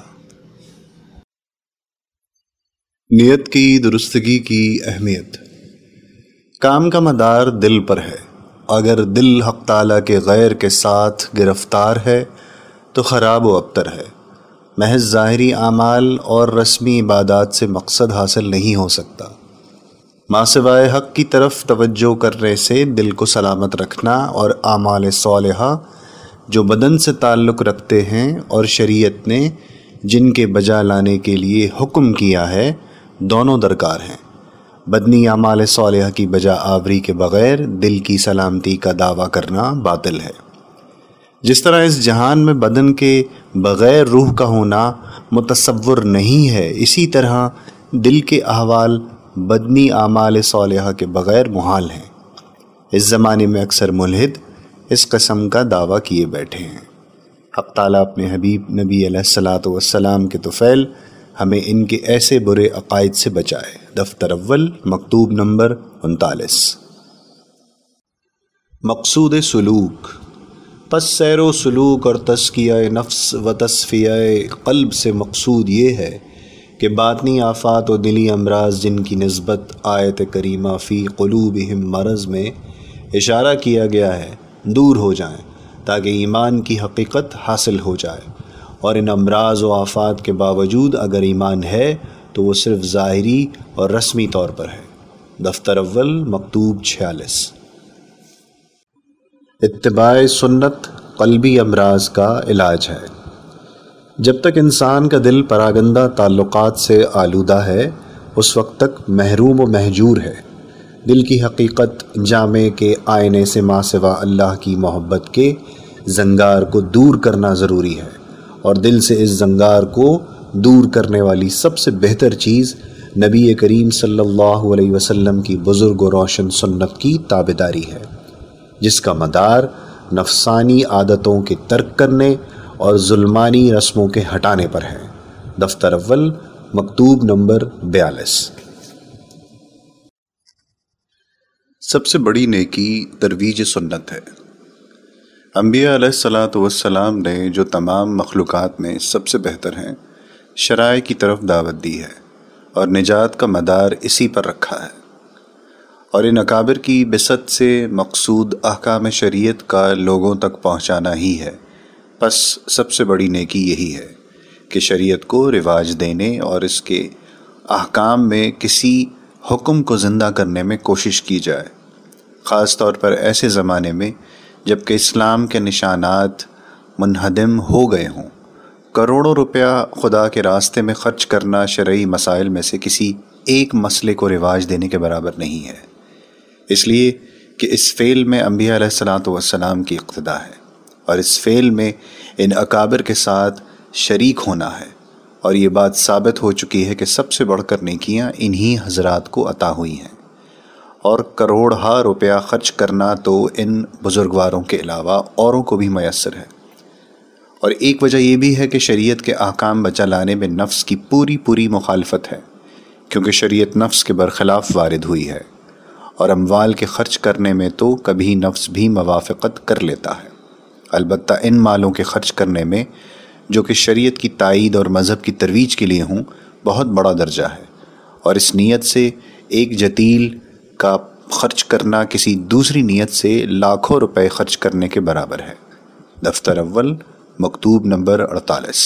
نیت کی درستگی کی اہمیت۔ کام کا مدار دل پر ہے۔ اگر دل حق تعالیٰ کے غیر کے ساتھ گرفتار ہے تو خراب و ابتر ہے۔ محض ظاہری اعمال اور رسمی عبادات سے مقصد حاصل نہیں ہو سکتا۔ ما سوائے حق کی طرف توجہ کرنے سے دل کو سلامت رکھنا اور اعمال صالحہ جو بدن سے تعلق رکھتے ہیں اور شریعت نے جن کے بجا لانے کے لیے حکم کیا ہے دونوں درکار ہیں۔ بدنی اعمال صالحہ کی بجا آوری کے بغیر دل کی سلامتی کا دعویٰ کرنا باطل ہے۔ جس طرح اس جہان میں بدن کے بغیر روح کا ہونا متصور نہیں ہے، اسی طرح دل کے احوال بدنی اعمال صالحہ کے بغیر محال ہیں۔ اس زمانے میں اکثر ملحد اس قسم کا دعویٰ کیے بیٹھے ہیں۔ حق تعالیٰ اپنے حبیب نبی علیہ الصلاۃ والسلام کے طفیل ہمیں ان کے ایسے برے عقائد سے بچائے۔ دفتر اول، مکتوب نمبر 39۔ مقصود سلوک۔ پس سیر و سلوک اور تزکیہ نفس و تصفیہ قلب سے مقصود یہ ہے کہ باطنی آفات و دلی امراض جن کی نسبت آیت کریمہ فی قلوبہم مرض میں اشارہ کیا گیا ہے دور ہو جائیں، تاکہ ایمان کی حقیقت حاصل ہو جائے۔ اور ان امراض و آفات کے باوجود اگر ایمان ہے تو وہ صرف ظاہری اور رسمی طور پر ہے۔ دفتر اول، مکتوب 46۔ اتباع سنت قلبی امراض کا علاج ہے۔ جب تک انسان کا دل پراگندہ تعلقات سے آلودہ ہے اس وقت تک محروم و مہجور ہے۔ دل کی حقیقت جامع کے آئینے سے ما سوا اللہ کی محبت کے زنگار کو دور کرنا ضروری ہے، اور دل سے اس زنگار کو دور کرنے والی سب سے بہتر چیز نبی کریم صلی اللہ علیہ وسلم کی بزرگ و روشن سنت کی تابعداری ہے، جس کا مدار نفسانی عادتوں کے ترک کرنے اور ظلمانی رسموں کے ہٹانے پر ہے۔ دفتر اول، مکتوب نمبر 42۔ سب سے بڑی نیکی ترویج سنت ہے۔ انبیاء علیہ الصلاۃ والسلام نے جو تمام مخلوقات میں سب سے بہتر ہیں شرائع کی طرف دعوت دی ہے اور نجات کا مدار اسی پر رکھا ہے، اور ان اکابر کی بعثت سے مقصود احکام شریعت کا لوگوں تک پہنچانا ہی ہے۔ پس سب سے بڑی نیکی یہی ہے کہ شریعت کو رواج دینے اور اس کے احکام میں کسی حکم کو زندہ کرنے میں کوشش کی جائے، خاص طور پر ایسے زمانے میں جب کہ اسلام کے نشانات منہدم ہو گئے ہوں۔ کروڑوں روپیہ خدا کے راستے میں خرچ کرنا شرعی مسائل میں سے کسی ایک مسئلے کو رواج دینے کے برابر نہیں ہے، اس لیے کہ اس فعل میں انبیاء علیہ الصلاۃ والسلام کی اقتداء ہے، اور اس فعل میں ان اکابر کے ساتھ شریک ہونا ہے، اور یہ بات ثابت ہو چکی ہے کہ سب سے بڑھ کر نیکیاں انہی حضرات کو عطا ہوئی ہیں، اور کروڑہا روپیہ خرچ کرنا تو ان بزرگواروں کے علاوہ اوروں کو بھی میسر ہے۔ اور ایک وجہ یہ بھی ہے کہ شریعت کے احکام بچا لانے میں نفس کی پوری مخالفت ہے، کیونکہ شریعت نفس کے برخلاف وارد ہوئی ہے، اور اموال کے خرچ کرنے میں تو کبھی نفس بھی موافقت کر لیتا ہے، البتہ ان مالوں کے خرچ کرنے میں جو کہ شریعت کی تائید اور مذہب کی ترویج کے لیے ہوں بہت بڑا درجہ ہے، اور اس نیت سے ایک جتیل کا خرچ کرنا کسی دوسری نیت سے لاکھوں روپے خرچ کرنے کے برابر ہے۔ دفتر اول، مکتوب نمبر 48۔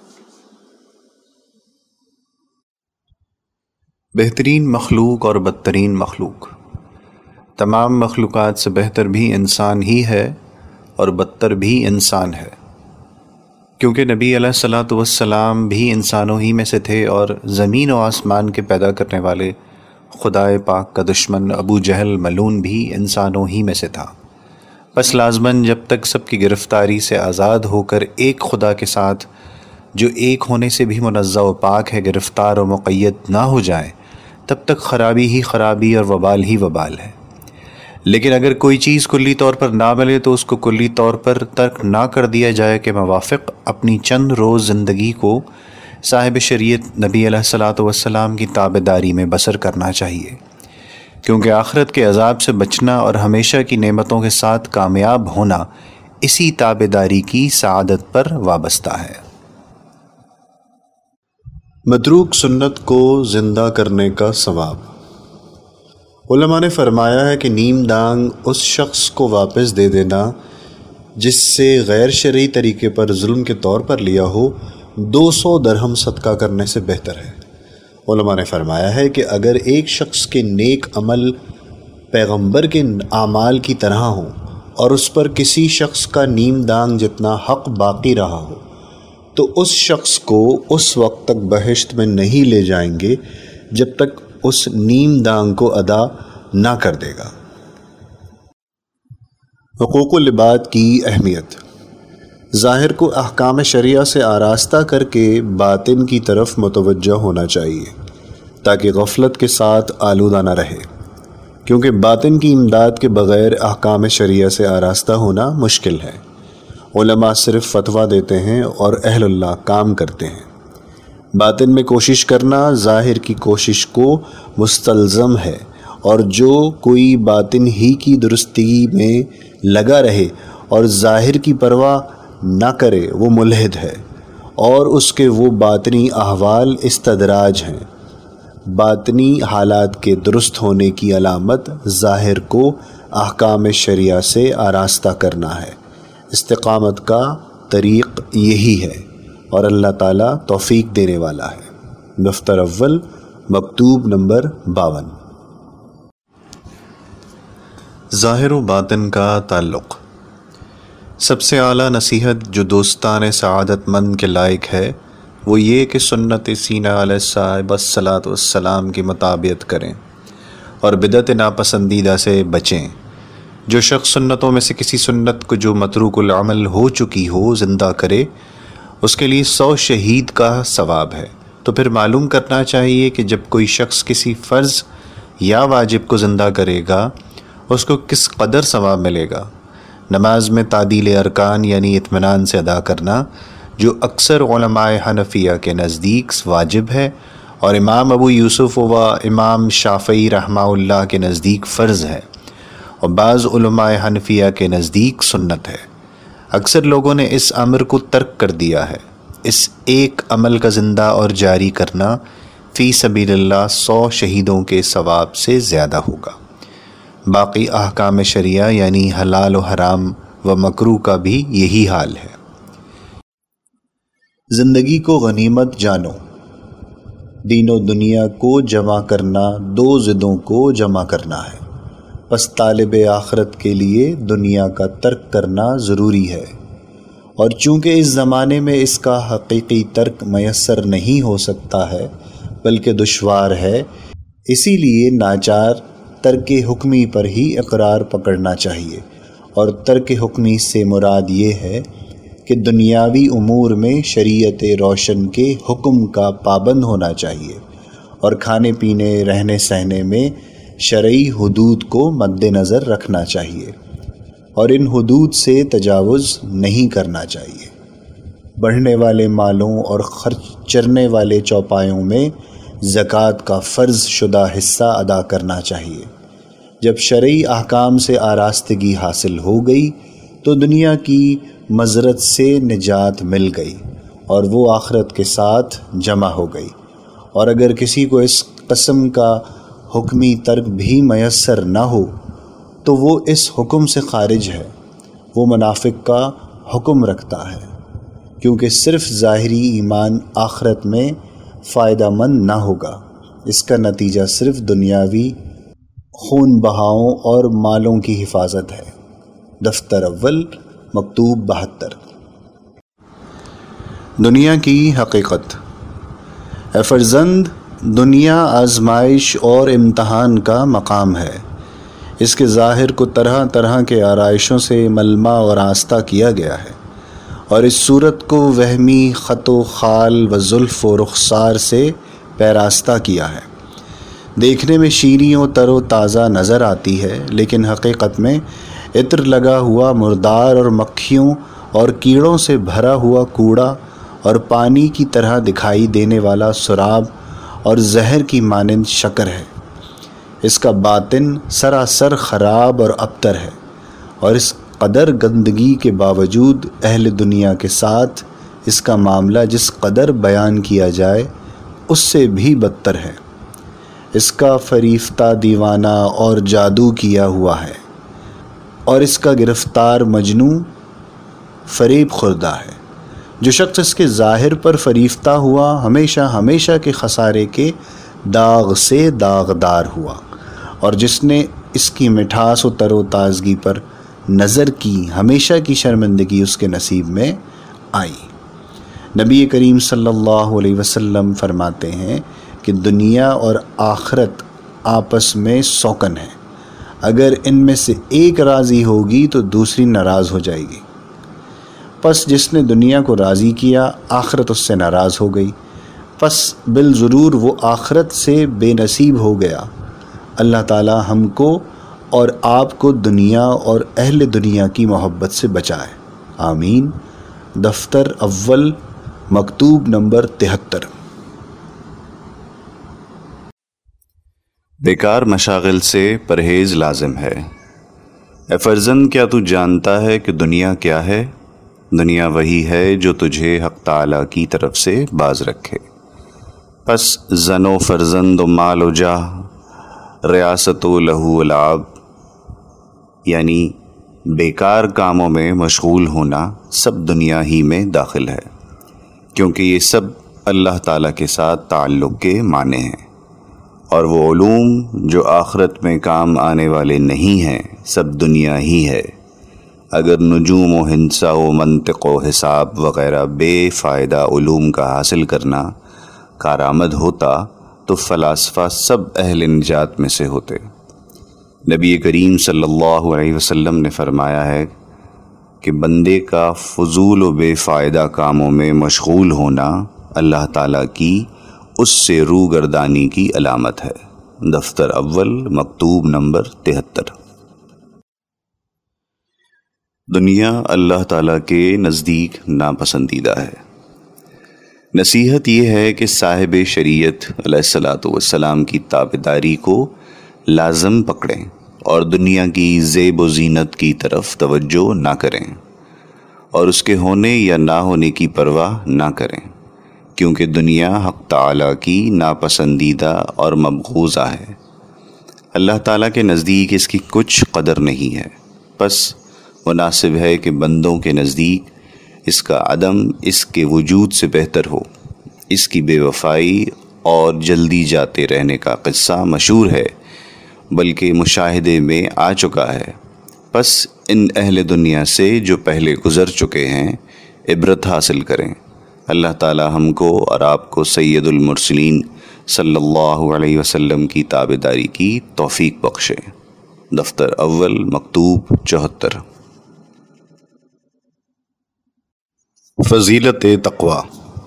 بہترین مخلوق اور بدترین مخلوق۔ تمام مخلوقات سے بہتر بھی انسان ہی ہے اور بدتر بھی انسان ہے، کیونکہ نبی علیہ الصلاۃ والسلام بھی انسانوں ہی میں سے تھے، اور زمین و آسمان کے پیدا کرنے والے خدائے پاک کا دشمن ابو جہل ملعون بھی انسانوں ہی میں سے تھا۔ بس لازماً جب تک سب کی گرفتاری سے آزاد ہو کر ایک خدا کے ساتھ جو ایک ہونے سے بھی منزہ و پاک ہے گرفتار و مقید نہ ہو جائیں، تب تک خرابی ہی خرابی اور وبال ہی وبال ہے۔ لیکن اگر کوئی چیز کلی طور پر نہ ملے تو اس کو کلی طور پر ترک نہ کر دیا جائے کہ موافق اپنی چند روز زندگی کو صاحب شریعت نبی علیہ الصلوۃ والسلام کی تابعداری میں بسر کرنا چاہیے، کیونکہ آخرت کے عذاب سے بچنا اور ہمیشہ کی نعمتوں کے ساتھ کامیاب ہونا اسی تابعداری کی سعادت پر وابستہ ہے۔ متروک سنت کو زندہ کرنے کا ثواب۔ علماء نے فرمایا ہے کہ نیم ڈانگ اس شخص کو واپس دے دینا جس سے غیر شرعی طریقے پر ظلم کے طور پر لیا ہو 200 درہم صدقہ کرنے سے بہتر ہے۔ علماء نے فرمایا ہے کہ اگر ایک شخص کے نیک عمل پیغمبر کے اعمال کی طرح ہوں اور اس پر کسی شخص کا نیم ڈانگ جتنا حق باقی رہا ہو تو اس شخص کو اس وقت تک بہشت میں نہیں لے جائیں گے جب تک اس نیم ڈانگ کو ادا نہ کر دے گا۔ حقوق العباد کی اہمیت۔ ظاہر کو احکام شریعہ سے آراستہ کر کے باطن کی طرف متوجہ ہونا چاہیے تاکہ غفلت کے ساتھ آلودہ نہ رہے، کیونکہ باطن کی امداد کے بغیر احکام شریعہ سے آراستہ ہونا مشکل ہے۔ علماء صرف فتویٰ دیتے ہیں اور اہل اللہ کام کرتے ہیں۔ باطن میں کوشش کرنا ظاہر کی کوشش کو مستلزم ہے، اور جو کوئی باطن ہی کی درستگی میں لگا رہے اور ظاہر کی پرواہ نہ کرے وہ ملحد ہے، اور اس کے وہ باطنی احوال استدراج ہیں۔ باطنی حالات کے درست ہونے کی علامت ظاہر کو احکام شریعہ سے آراستہ کرنا ہے۔ استقامت کا طریق یہی ہے، اور اللہ تعالیٰ توفیق دینے والا ہے۔ دفتر اول، مکتوب نمبر 52۔ ظاہر و باطن کا تعلق۔ سب سے اعلیٰ نصیحت جو دوستان سعادت مند کے لائق ہے وہ یہ کہ سنت سینہ علیہ صاحب الصلاۃ والسلام کی مطابقت کریں اور بدعت ناپسندیدہ سے بچیں۔ جو شخص سنتوں میں سے کسی سنت کو جو متروک العمل ہو چکی ہو زندہ کرے اس کے لیے 100 شہید کا ثواب ہے۔ تو پھر معلوم کرنا چاہیے کہ جب کوئی شخص کسی فرض یا واجب کو زندہ کرے گا اس کو کس قدر ثواب ملے گا۔ نماز میں تعدیل ارکان یعنی اطمینان سے ادا کرنا جو اکثر علماء حنفیہ کے نزدیک واجب ہے اور امام ابو یوسف و امام شافعی رحمہ اللہ کے نزدیک فرض ہے، اور بعض علماء حنفیہ کے نزدیک سنت ہے۔ اکثر لوگوں نے اس امر کو ترک کر دیا ہے۔ اس ایک عمل کا زندہ اور جاری کرنا فی سبیل اللہ 100 شہیدوں کے ثواب سے زیادہ ہوگا۔ باقی احکام شریعہ یعنی حلال و حرام و مکروہ کا بھی یہی حال ہے۔ زندگی کو غنیمت جانو۔ دین و دنیا کو جمع کرنا 2 ضدوں کو جمع کرنا ہے، پس طالب آخرت کے لیے دنیا کا ترک کرنا ضروری ہے، اور چونکہ اس زمانے میں اس کا حقیقی ترک میسر نہیں ہو سکتا ہے بلکہ دشوار ہے، اسی لیے ناچار ترک حکمی پر ہی اقرار پکڑنا چاہیے، اور ترک حکمی سے مراد یہ ہے کہ دنیاوی امور میں شریعت روشن کے حکم کا پابند ہونا چاہیے، اور کھانے پینے رہنے سہنے میں شرعی حدود کو مد نظر رکھنا چاہیے، اور ان حدود سے تجاوز نہیں کرنا چاہیے۔ بڑھنے والے مالوں اور چرنے والے چوپایوں میں زکوٰۃ کا فرض شدہ حصہ ادا کرنا چاہیے۔ جب شرعی احکام سے آراستگی حاصل ہو گئی تو دنیا کی مضرت سے نجات مل گئی اور وہ آخرت کے ساتھ جمع ہو گئی، اور اگر کسی کو اس قسم کا حکمی ترک بھی میسر نہ ہو تو وہ اس حکم سے خارج ہے، وہ منافق کا حکم رکھتا ہے، کیونکہ صرف ظاہری ایمان آخرت میں فائدہ مند نہ ہوگا، اس کا نتیجہ صرف دنیاوی خون بہاؤں اور مالوں کی حفاظت ہے۔ دفتر اول، مکتوب 72۔ دنیا کی حقیقت۔ اے فرزند، دنیا آزمائش اور امتحان کا مقام ہے۔ اس کے ظاہر کو طرح طرح کے آرائشوں سے ملمع اور آراستہ کیا گیا ہے، اور اس صورت کو وہمی خط و خال و زلف و رخسار سے پیراستہ کیا ہے۔ دیکھنے میں شیریں و تر و تازہ نظر آتی ہے، لیکن حقیقت میں عطر لگا ہوا مردار اور مکھیوں اور کیڑوں سے بھرا ہوا کوڑا اور پانی کی طرح دکھائی دینے والا سراب اور زہر کی مانند شکر ہے۔ اس کا باطن سراسر خراب اور ابتر ہے، اور اس قدر گندگی کے باوجود اہل دنیا کے ساتھ اس کا معاملہ جس قدر بیان کیا جائے اس سے بھی بدتر ہے۔ اس کا فریفتہ دیوانہ اور جادو کیا ہوا ہے، اور اس کا گرفتار مجنوں فریب خوردہ ہے۔ جو شخص اس کے ظاہر پر فریفتہ ہوا ہمیشہ ہمیشہ کے خسارے کے داغ سے داغدار ہوا، اور جس نے اس کی مٹھاس و تر و تازگی پر نظر کی ہمیشہ کی شرمندگی اس کے نصیب میں آئی۔ نبی کریم صلی اللہ علیہ وسلم فرماتے ہیں کہ دنیا اور آخرت آپس میں سوکن ہے، اگر ان میں سے ایک راضی ہوگی تو دوسری ناراض ہو جائے گی۔ پس جس نے دنیا کو راضی کیا آخرت اس سے ناراض ہو گئی، پس بالضرور وہ آخرت سے بے نصیب ہو گیا۔ اللہ تعالی ہم کو اور آپ کو دنیا اور اہل دنیا کی محبت سے بچائے، آمین۔ دفتر اول، مکتوب نمبر 73۔ بیکار مشاغل سے پرہیز لازم ہے۔ اے فرزند، کیا تو جانتا ہے کہ دنیا کیا ہے؟ دنیا وہی ہے جو تجھے حق تعالیٰ کی طرف سے باز رکھے۔ پس زن و فرزند و مال و جاہ، ریاست و لہو و لعب، یعنی بیکار کاموں میں مشغول ہونا سب دنیا ہی میں داخل ہے، کیونکہ یہ سب اللہ تعالیٰ کے ساتھ تعلق کے معنی ہیں، اور وہ علوم جو آخرت میں کام آنے والے نہیں ہیں سب دنیا ہی ہے۔ اگر نجوم و ہندسہ و منطق و حساب وغیرہ بے فائدہ علوم کا حاصل کرنا کارآمد ہوتا تو فلاسفہ سب اہل نجات میں سے ہوتے۔ نبی کریم صلی اللہ علیہ وسلم نے فرمایا ہے کہ بندے کا فضول و بے فائدہ کاموں میں مشغول ہونا اللہ تعالیٰ کی اس سے روگردانی کی علامت ہے۔ دفتر اول، مکتوب نمبر 73۔ دنیا اللہ تعالیٰ کے نزدیک ناپسندیدہ ہے۔ نصیحت یہ ہے کہ صاحب شریعت علیہ الصلاۃ والسلام کی تابعداری کو لازم پکڑیں اور دنیا کی زیب و زینت کی طرف توجہ نہ کریں، اور اس کے ہونے یا نہ ہونے کی پرواہ نہ کریں، کیونکہ دنیا حق تعالیٰ کی ناپسندیدہ اور مبغوضہ ہے۔ اللہ تعالیٰ کے نزدیک اس کی کچھ قدر نہیں ہے، پس مناسب ہے کہ بندوں کے نزدیک اس کا عدم اس کے وجود سے بہتر ہو۔ اس کی بے وفائی اور جلدی جاتے رہنے کا قصہ مشہور ہے، بلکہ مشاہدے میں آ چکا ہے۔ پس ان اہل دنیا سے جو پہلے گزر چکے ہیں عبرت حاصل کریں۔ اللہ تعالی ہم کو اور آپ کو سید المرسلین صلی اللہ علیہ وسلم کی تابعداری کی توفیق بخشے۔ دفتر اول، مکتوب 74۔ فضیلت تقوی۔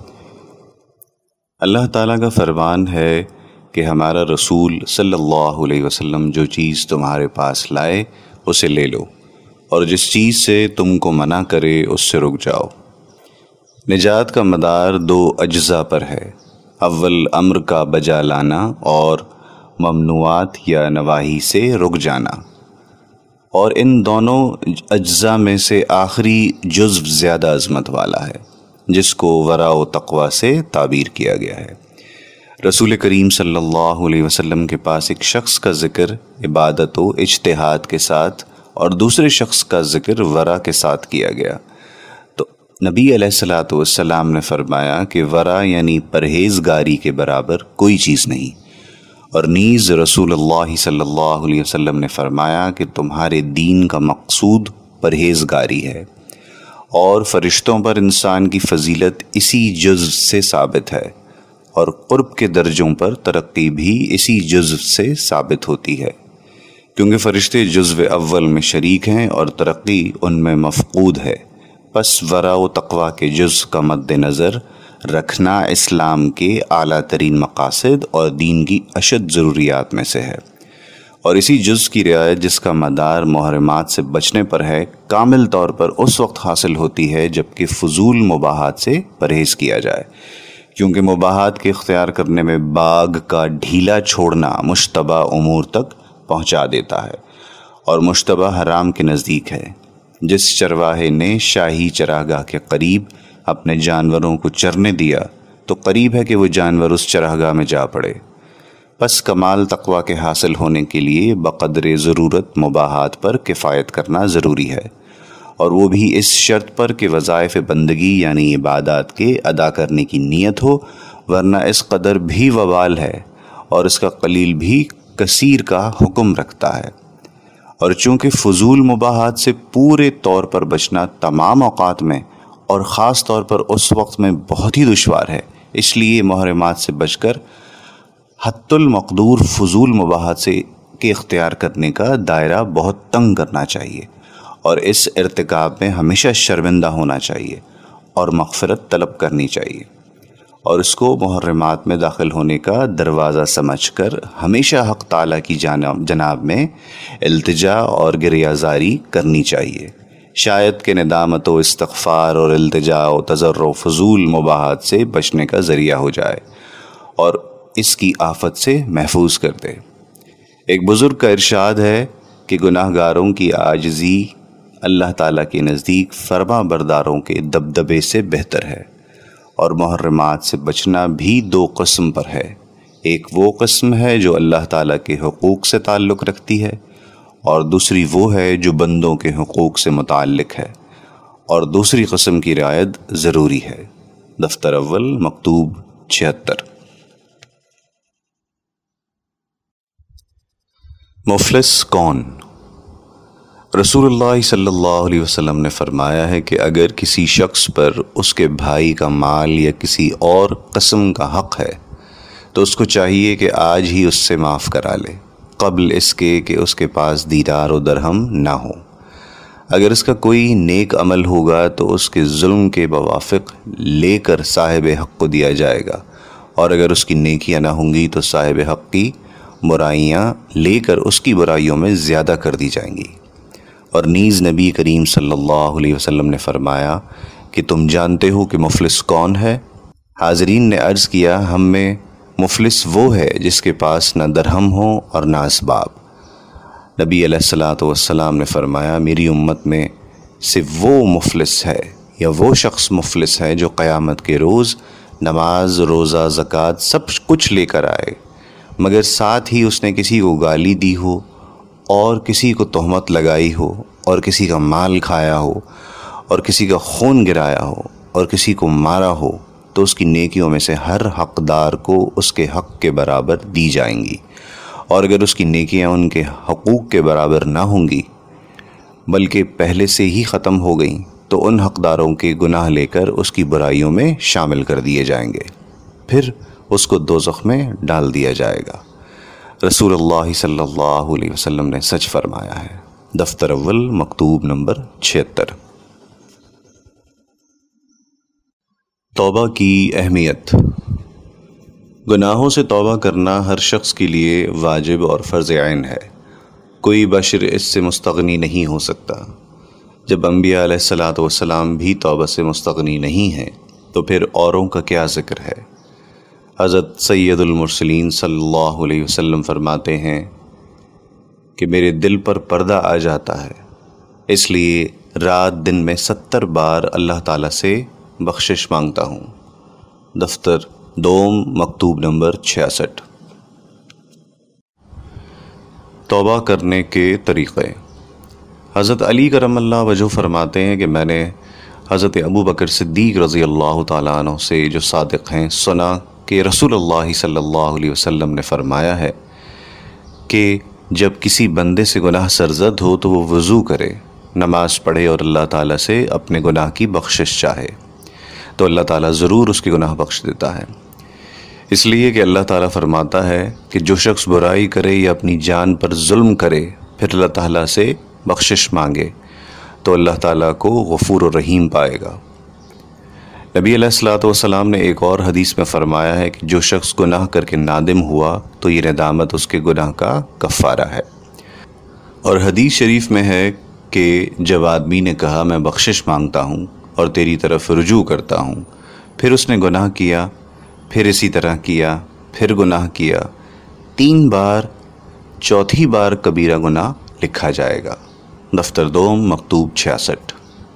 اللہ تعالیٰ کا فرمان ہے کہ ہمارا رسول صلی اللہ علیہ وسلم جو چیز تمہارے پاس لائے اسے لے لو، اور جس چیز سے تم کو منع کرے اس سے رک جاؤ۔ نجات کا مدار 2 اجزاء پر ہے، اول امر کا بجا لانا اور ممنوعات یا نواہی سے رک جانا، اور ان دونوں اجزاء میں سے آخری جزو زیادہ عظمت والا ہے، جس کو ورع و تقوی سے تعبیر کیا گیا ہے۔ رسول کریم صلی اللہ علیہ وسلم کے پاس ایک شخص کا ذکر عبادت و اجتہاد کے ساتھ اور دوسرے شخص کا ذکر ورع کے ساتھ کیا گیا، تو نبی علیہ الصلاۃ والسلام نے فرمایا کہ ورع یعنی پرہیزگاری کے برابر کوئی چیز نہیں، اور نیز رسول اللہ صلی اللہ علیہ وسلم نے فرمایا کہ تمہارے دین کا مقصود پرہیزگاری ہے، اور فرشتوں پر انسان کی فضیلت اسی جزو سے ثابت ہے، اور قرب کے درجوں پر ترقی بھی اسی جزو سے ثابت ہوتی ہے، کیونکہ فرشتے جزو اول میں شریک ہیں اور ترقی ان میں مفقود ہے۔ پس ورع و تقوی کے جزو کا مد نظر رکھنا اسلام کے اعلیٰ ترین مقاصد اور دین کی اشد ضروریات میں سے ہے، اور اسی جز کی رعایت جس کا مدار محرمات سے بچنے پر ہے کامل طور پر اس وقت حاصل ہوتی ہے جبکہ فضول مباحات سے پرہیز کیا جائے، کیونکہ مباحات کے اختیار کرنے میں باغ کا ڈھیلا چھوڑنا مشتبہ امور تک پہنچا دیتا ہے، اور مشتبہ حرام کے نزدیک ہے۔ جس چرواہے نے شاہی چراگاہ کے قریب اپنے جانوروں کو چرنے دیا تو قریب ہے کہ وہ جانور اس چراگاہ میں جا پڑے۔ پس کمال تقوی کے حاصل ہونے کے لیے بقدر ضرورت مباحات پر کفایت کرنا ضروری ہے، اور وہ بھی اس شرط پر کہ وظائف بندگی یعنی عبادات کے ادا کرنے کی نیت ہو، ورنہ اس قدر بھی وبال ہے اور اس کا قلیل بھی کثیر کا حکم رکھتا ہے۔ اور چونکہ فضول مباحات سے پورے طور پر بچنا تمام اوقات میں اور خاص طور پر اس وقت میں بہت ہی دشوار ہے، اس لیے محرمات سے بچ کر حد المقدور فضول مباحات سے کے اختیار کرنے کا دائرہ بہت تنگ کرنا چاہیے، اور اس ارتکاب میں ہمیشہ شرمندہ ہونا چاہیے اور مغفرت طلب کرنی چاہیے، اور اس کو محرمات میں داخل ہونے کا دروازہ سمجھ کر ہمیشہ حق تعالیٰ کی جناب میں التجا اور گریہ زاری کرنی چاہیے، شاید کہ ندامت و استغفار اور التجا و تضرع فضول مباحات سے بچنے کا ذریعہ ہو جائے اور اس کی آفت سے محفوظ کر دے۔ ایک بزرگ کا ارشاد ہے کہ گناہ گاروں کی عاجزی اللہ تعالیٰ کے نزدیک فرما برداروں کے دبدبے سے بہتر ہے، اور محرمات سے بچنا بھی دو قسم پر ہے، ایک وہ قسم ہے جو اللہ تعالیٰ کے حقوق سے تعلق رکھتی ہے، اور دوسری وہ ہے جو بندوں کے حقوق سے متعلق ہے، اور دوسری قسم کی رعایت ضروری ہے۔ دفتر اول مکتوب 76۔ مفلس کون؟ رسول اللہ صلی اللہ علیہ وسلم نے فرمایا ہے کہ اگر کسی شخص پر اس کے بھائی کا مال یا کسی اور قسم کا حق ہے تو اس کو چاہیے کہ آج ہی اس سے معاف کرا لے، قبل اس کے کہ اس کے پاس دینار و درہم نہ ہو۔ اگر اس کا کوئی نیک عمل ہوگا تو اس کے ظلم کے موافق لے کر صاحب حق کو دیا جائے گا، اور اگر اس کی نیکیاں نہ ہوں گی تو صاحب حق کی برائیاں لے کر اس کی برائیوں میں زیادہ کر دی جائیں گی۔ اور نیز نبی کریم صلی اللہ علیہ وسلم نے فرمایا کہ تم جانتے ہو کہ مفلس کون ہے؟ حاضرین نے عرض کیا، ہم میں مفلس وہ ہے جس کے پاس نہ درہم ہو اور نہ اسباب۔ نبی علیہ الصلوۃ والسلام نے فرمایا، میری امت میں سے وہ مفلس ہے یا وہ شخص مفلس ہے جو قیامت کے روز نماز، روزہ، زکوٰۃ سب کچھ لے کر آئے، مگر ساتھ ہی اس نے کسی کو گالی دی ہو اور کسی کو تہمت لگائی ہو اور کسی کا مال کھایا ہو اور کسی کا خون گرایا ہو اور کسی کو مارا ہو، تو اس کی نیکیوں میں سے ہر حقدار کو اس کے حق کے برابر دی جائیں گی، اور اگر اس کی نیکیاں ان کے حقوق کے برابر نہ ہوں گی بلکہ پہلے سے ہی ختم ہو گئیں تو ان حقداروں کے گناہ لے کر اس کی برائیوں میں شامل کر دیے جائیں گے، پھر اس کو دوزخ میں ڈال دیا جائے گا۔ رسول اللہ صلی اللہ علیہ وسلم نے سچ فرمایا ہے۔ دفتر اول مکتوب نمبر 76۔ توبہ کی اہمیت۔ گناہوں سے توبہ کرنا ہر شخص کے لیے واجب اور فرض عین ہے، کوئی بشر اس سے مستغنی نہیں ہو سکتا۔ جب انبیاء علیہ الصلوۃ والسلام بھی توبہ سے مستغنی نہیں ہیں تو پھر اوروں کا کیا ذکر ہے؟ حضرت سید المرسلین صلی اللہ علیہ وسلم فرماتے ہیں کہ میرے دل پر پردہ آ جاتا ہے، اس لیے رات دن میں 70 بار اللہ تعالیٰ سے بخشش مانگتا ہوں۔ دفتر دوم مکتوب نمبر 66۔ توبہ کرنے کے طریقے۔ حضرت علی کرم اللہ وجہ فرماتے ہیں کہ میں نے حضرت ابو بکر صدیق رضی اللہ تعالیٰ عنہ سے جو صادق ہیں سنا کہ رسول اللہ صلی اللہ علیہ وسلم نے فرمایا ہے کہ جب کسی بندے سے گناہ سرزد ہو تو وہ وضو کرے، نماز پڑھے اور اللہ تعالیٰ سے اپنے گناہ کی بخشش چاہے تو اللہ تعالیٰ ضرور اس کے گناہ بخش دیتا ہے۔ اس لیے کہ اللہ تعالیٰ فرماتا ہے کہ جو شخص برائی کرے یا اپنی جان پر ظلم کرے پھر اللہ تعالیٰ سے بخشش مانگے تو اللہ تعالیٰ کو غفور و رحیم پائے گا۔ نبی علیہ الصلوۃ والسلام نے ایک اور حدیث میں فرمایا ہے کہ جو شخص گناہ کر کے نادم ہوا تو یہ ندامت اس کے گناہ کا کفارہ ہے۔ اور حدیث شریف میں ہے کہ جب آدمی نے کہا میں بخشش مانگتا ہوں اور تیری طرف رجوع کرتا ہوں، پھر اس نے گناہ کیا، پھر اسی طرح کیا، پھر گناہ کیا، 3 بار، چوتھی بار کبیرہ گناہ لکھا جائے گا۔ دفتر 2 مکتوب 66۔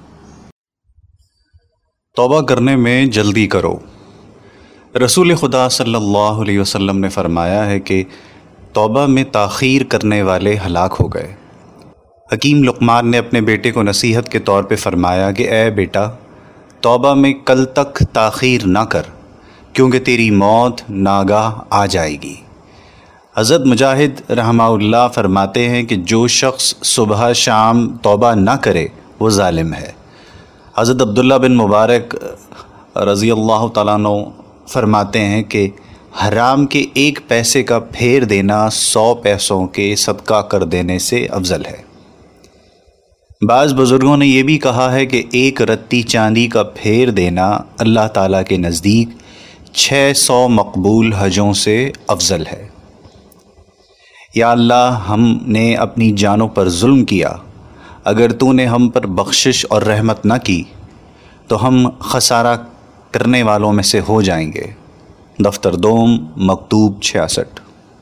توبہ کرنے میں جلدی کرو۔ رسول خدا صلی اللہ علیہ وسلم نے فرمایا ہے کہ توبہ میں تاخیر کرنے والے ہلاک ہو گئے۔ حکیم لقمان نے اپنے بیٹے کو نصیحت کے طور پہ فرمایا کہ اے بیٹا، توبہ میں کل تک تاخیر نہ کر، کیونکہ تیری موت ناگاہ آ جائے گی۔ حضرت مجاہد رحمہ اللہ فرماتے ہیں کہ جو شخص صبح شام توبہ نہ کرے وہ ظالم ہے۔ حضرت عبداللہ بن مبارک رضی اللہ تعالیٰ عنہ فرماتے ہیں کہ حرام کے 1 پیسے کا پھیر دینا 100 پیسوں کے صدقہ کر دینے سے افضل ہے۔ بعض بزرگوں نے یہ بھی کہا ہے کہ 1 رتی چاندی کا پھیر دینا اللہ تعالیٰ کے نزدیک 600 مقبول حجوں سے افضل ہے۔ یا اللہ، ہم نے اپنی جانوں پر ظلم کیا، اگر تو نے ہم پر بخشش اور رحمت نہ کی تو ہم خسارہ کرنے والوں میں سے ہو جائیں گے۔ دفتر 2 مکتوب 66۔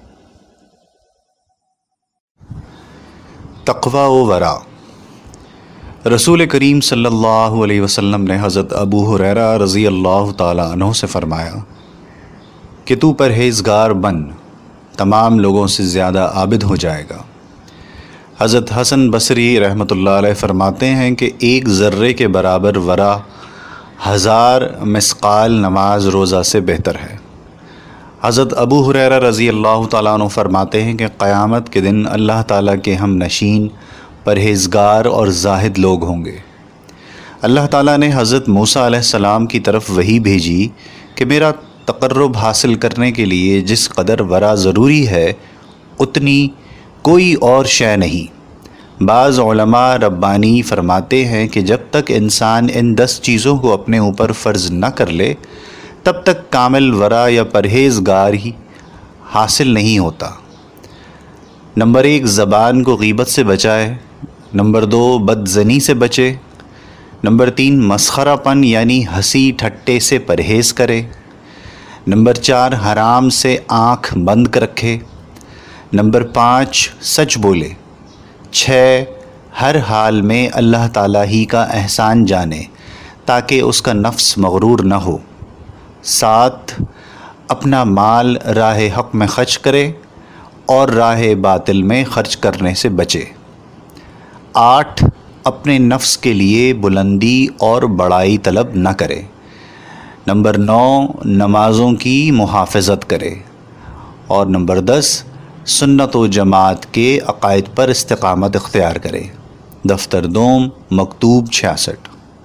تقوی و ورع۔ رسول کریم صلی اللہ علیہ وسلم نے حضرت ابو ہریرہ رضی اللہ تعالیٰ عنہ سے فرمایا کہ تو پرہیزگار بن، تمام لوگوں سے زیادہ عابد ہو جائے گا۔ حضرت حسن بصری رحمۃ اللہ علیہ فرماتے ہیں کہ 1 ذرے کے برابر ورع 1000 مثقال نماز روزہ سے بہتر ہے۔ حضرت ابو ہریرہ رضی اللہ تعالیٰ عنہ فرماتے ہیں کہ قیامت کے دن اللہ تعالیٰ کے ہم نشین پرہیزگار اور زاہد لوگ ہوں گے۔ اللہ تعالیٰ نے حضرت موسیٰ علیہ السلام کی طرف وحی بھیجی کہ میرا تقرب حاصل کرنے کے لیے جس قدر ورع ضروری ہے اتنی کوئی اور شے نہیں۔ بعض علماء ربانی فرماتے ہیں کہ جب تک انسان ان 10 چیزوں کو اپنے اوپر فرض نہ کر لے تب تک کامل ورع یا پرہیزگار ہی حاصل نہیں ہوتا۔ نمبر 1، زبان کو غیبت سے بچائے۔ نمبر 2، بدزنی سے بچے۔ نمبر 3، مسخرہ پن یعنی ہنسی ٹھٹے سے پرہیز کرے۔ نمبر 4، حرام سے آنکھ بند کر رکھے۔ نمبر 5، سچ بولے۔ 6، ہر حال میں اللہ تعالیٰ ہی کا احسان جانے تاکہ اس کا نفس مغرور نہ ہو۔ 7، اپنا مال راہ حق میں خرچ کرے اور راہ باطل میں خرچ کرنے سے بچے۔ 8، اپنے نفس کے لیے بلندی اور بڑائی طلب نہ کرے۔ نمبر 9، نمازوں کی محافظت کرے۔ اور نمبر 10، سنت و جماعت کے عقائد پر استقامت اختیار کرے۔ دفتر 2 مکتوب 66۔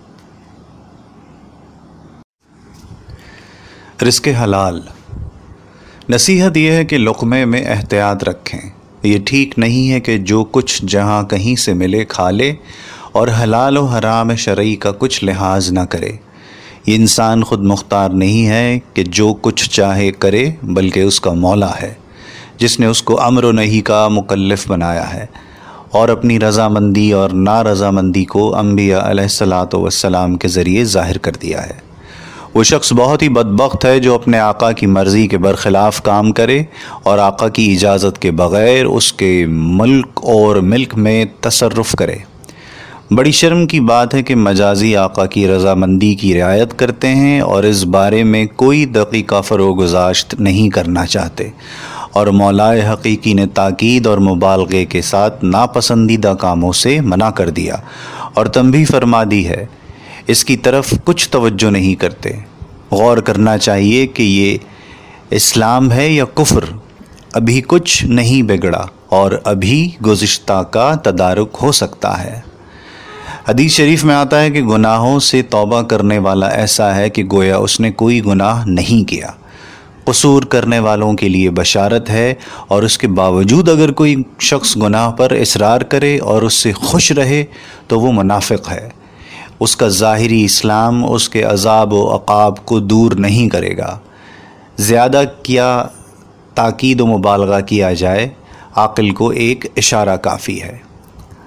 رزق حلال۔ نصیحت یہ ہے کہ لقمے میں احتیاط رکھیں۔ یہ ٹھیک نہیں ہے کہ جو کچھ جہاں کہیں سے ملے کھا لے اور حلال و حرام شرعی کا کچھ لحاظ نہ کرے۔ یہ انسان خود مختار نہیں ہے کہ جو کچھ چاہے کرے، بلکہ اس کا مولا ہے جس نے اس کو امر و نہی کا مکلف بنایا ہے اور اپنی رضامندی اور نارضامندی کو انبیاء علیہ الصلاۃ والسلام کے ذریعے ظاہر کر دیا ہے۔ وہ شخص بہت ہی بدبخت ہے جو اپنے آقا کی مرضی کے برخلاف کام کرے اور آقا کی اجازت کے بغیر اس کے ملک اور ملک میں تصرف کرے۔ بڑی شرم کی بات ہے کہ مجازی آقا کی رضامندی کی رعایت کرتے ہیں اور اس بارے میں کوئی دقیقہ فروگزاشت نہیں کرنا چاہتے، اور مولائے حقیقی نے تاکید اور مبالغے کے ساتھ ناپسندیدہ کاموں سے منع کر دیا اور تنبیہ فرما دی ہے، اس کی طرف کچھ توجہ نہیں کرتے۔ غور کرنا چاہیے کہ یہ اسلام ہے یا کفر، ابھی کچھ نہیں بگڑا اور ابھی گزشتہ کا تدارک ہو سکتا ہے۔ حدیث شریف میں آتا ہے کہ گناہوں سے توبہ کرنے والا ایسا ہے کہ گویا اس نے کوئی گناہ نہیں کیا۔ قصور کرنے والوں کے لیے بشارت ہے، اور اس کے باوجود اگر کوئی شخص گناہ پر اصرار کرے اور اس سے خوش رہے تو وہ منافق ہے۔ اس کا ظاہری اسلام اس کے عذاب و عقاب کو دور نہیں کرے گا۔ زیادہ کیا تاکید و مبالغہ کیا جائے، عاقل کو ایک اشارہ کافی ہے۔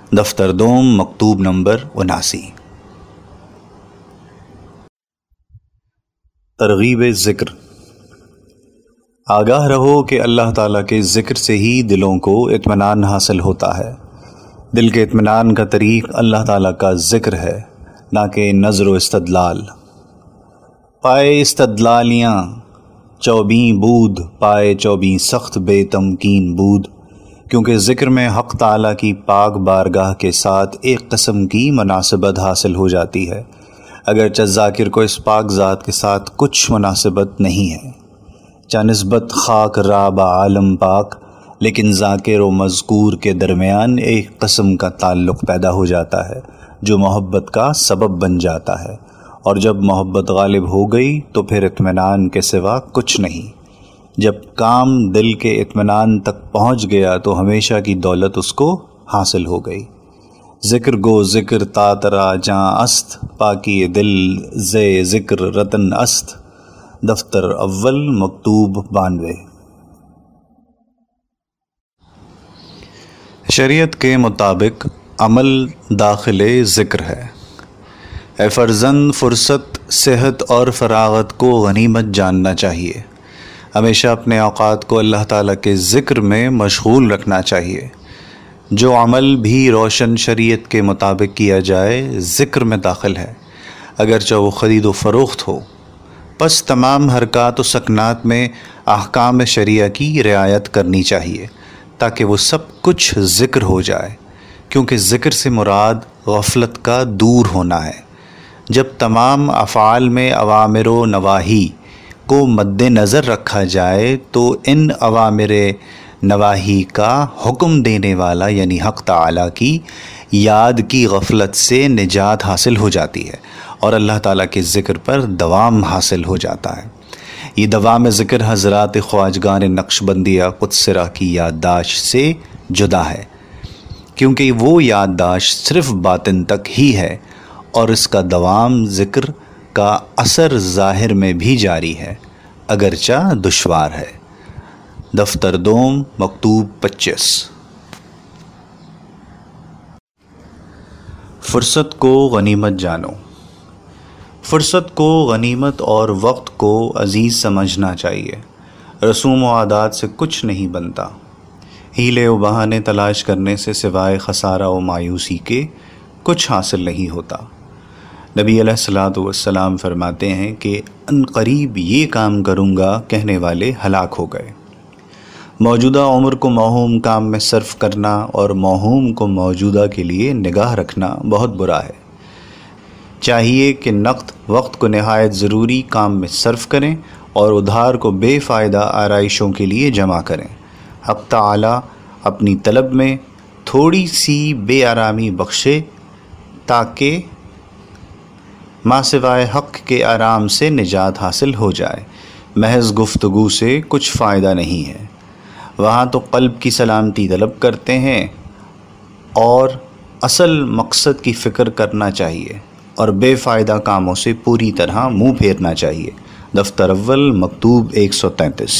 دفتر دوم مکتوب نمبر 79۔ ترغیب ذکر۔ آگاہ رہو کہ اللہ تعالیٰ کے ذکر سے ہی دلوں کو اطمینان حاصل ہوتا ہے۔ دل کے اطمینان کا طریق اللہ تعالیٰ کا ذکر ہے، نہ کہ نظر و استدلال۔ پائے استدلالیاں 24 بود، پائے 24 سخت بے تمکین بود، کیونکہ ذکر میں حق تعالیٰ کی پاک بارگاہ کے ساتھ ایک قسم کی مناسبت حاصل ہو جاتی ہے، اگرچہ ذاکر کو اس پاک ذات کے ساتھ کچھ مناسبت نہیں ہے، چاہ نسبت خاک راب عالم پاک، لیکن ذاکر و مذکور کے درمیان ایک قسم کا تعلق پیدا ہو جاتا ہے جو محبت کا سبب بن جاتا ہے، اور جب محبت غالب ہو گئی تو پھر اطمینان کے سوا کچھ نہیں۔ جب کام دل کے اطمینان تک پہنچ گیا تو ہمیشہ کی دولت اس کو حاصل ہو گئی۔ ذکر گو ذکر تاترا جاں است، پاکی دل زے ذکر رتن است، دفتر اول مکتوب 92۔ شریعت کے مطابق عمل داخل ذکر ہے۔ اے فرزند، فرصت، صحت اور فراغت کو غنیمت جاننا چاہیے۔ ہمیشہ اپنے اوقات کو اللہ تعالیٰ کے ذکر میں مشغول رکھنا چاہیے۔ جو عمل بھی روشن شریعت کے مطابق کیا جائے ذکر میں داخل ہے، اگرچہ وہ خرید و فروخت ہو، پس تمام حرکات و سکنات میں احکام شریعہ کی رعایت کرنی چاہیے تاکہ وہ سب کچھ ذکر ہو جائے، کیونکہ ذکر سے مراد غفلت کا دور ہونا ہے۔ جب تمام افعال میں اوامر و نواہی کو مد نظر رکھا جائے تو ان اوامر نواہی کا حکم دینے والا یعنی حق تعالیٰ کی یاد کی غفلت سے نجات حاصل ہو جاتی ہے اور اللہ تعالیٰ کے ذکر پر دوام حاصل ہو جاتا ہے۔ یہ دوام ذکر حضرات خواجگان نقشبندیہ قدسرہ کی یادداشت سے جدا ہے، کیونکہ وہ یادداشت صرف باطن تک ہی ہے اور اس کا دوام ذکر کا اثر ظاہر میں بھی جاری ہے، اگرچہ دشوار ہے۔ دفتر دوم مکتوب 25۔ فرصت کو غنیمت جانو۔ فرصت کو غنیمت اور وقت کو عزیز سمجھنا چاہیے۔ رسوم و عادات سے کچھ نہیں بنتا، ہیلے و بہانے تلاش کرنے سے سوائے خسارہ و مایوسی کے کچھ حاصل نہیں ہوتا۔ نبی علیہ الصلوۃ والسلام فرماتے ہیں کہ ان قریب یہ کام کروں گا کہنے والے ہلاک ہو گئے۔ موجودہ عمر کو موہوم کام میں صرف کرنا اور موہوم کو موجودہ کے لیے نگاہ رکھنا بہت برا ہے۔ چاہیے کہ نقد وقت کو نہایت ضروری کام میں صرف کریں اور ادھار کو بے فائدہ آرائشوں کے لیے جمع کریں۔ حق تعالیٰ اپنی طلب میں تھوڑی سی بے آرامی بخشے تاکہ ما سوائے حق کے آرام سے نجات حاصل ہو جائے۔ محض گفتگو سے کچھ فائدہ نہیں ہے، وہاں تو قلب کی سلامتی طلب کرتے ہیں اور اصل مقصد کی فکر کرنا چاہیے اور بے فائدہ کاموں سے پوری طرح منہ پھیرنا چاہیے۔ دفتر اول مکتوب 133۔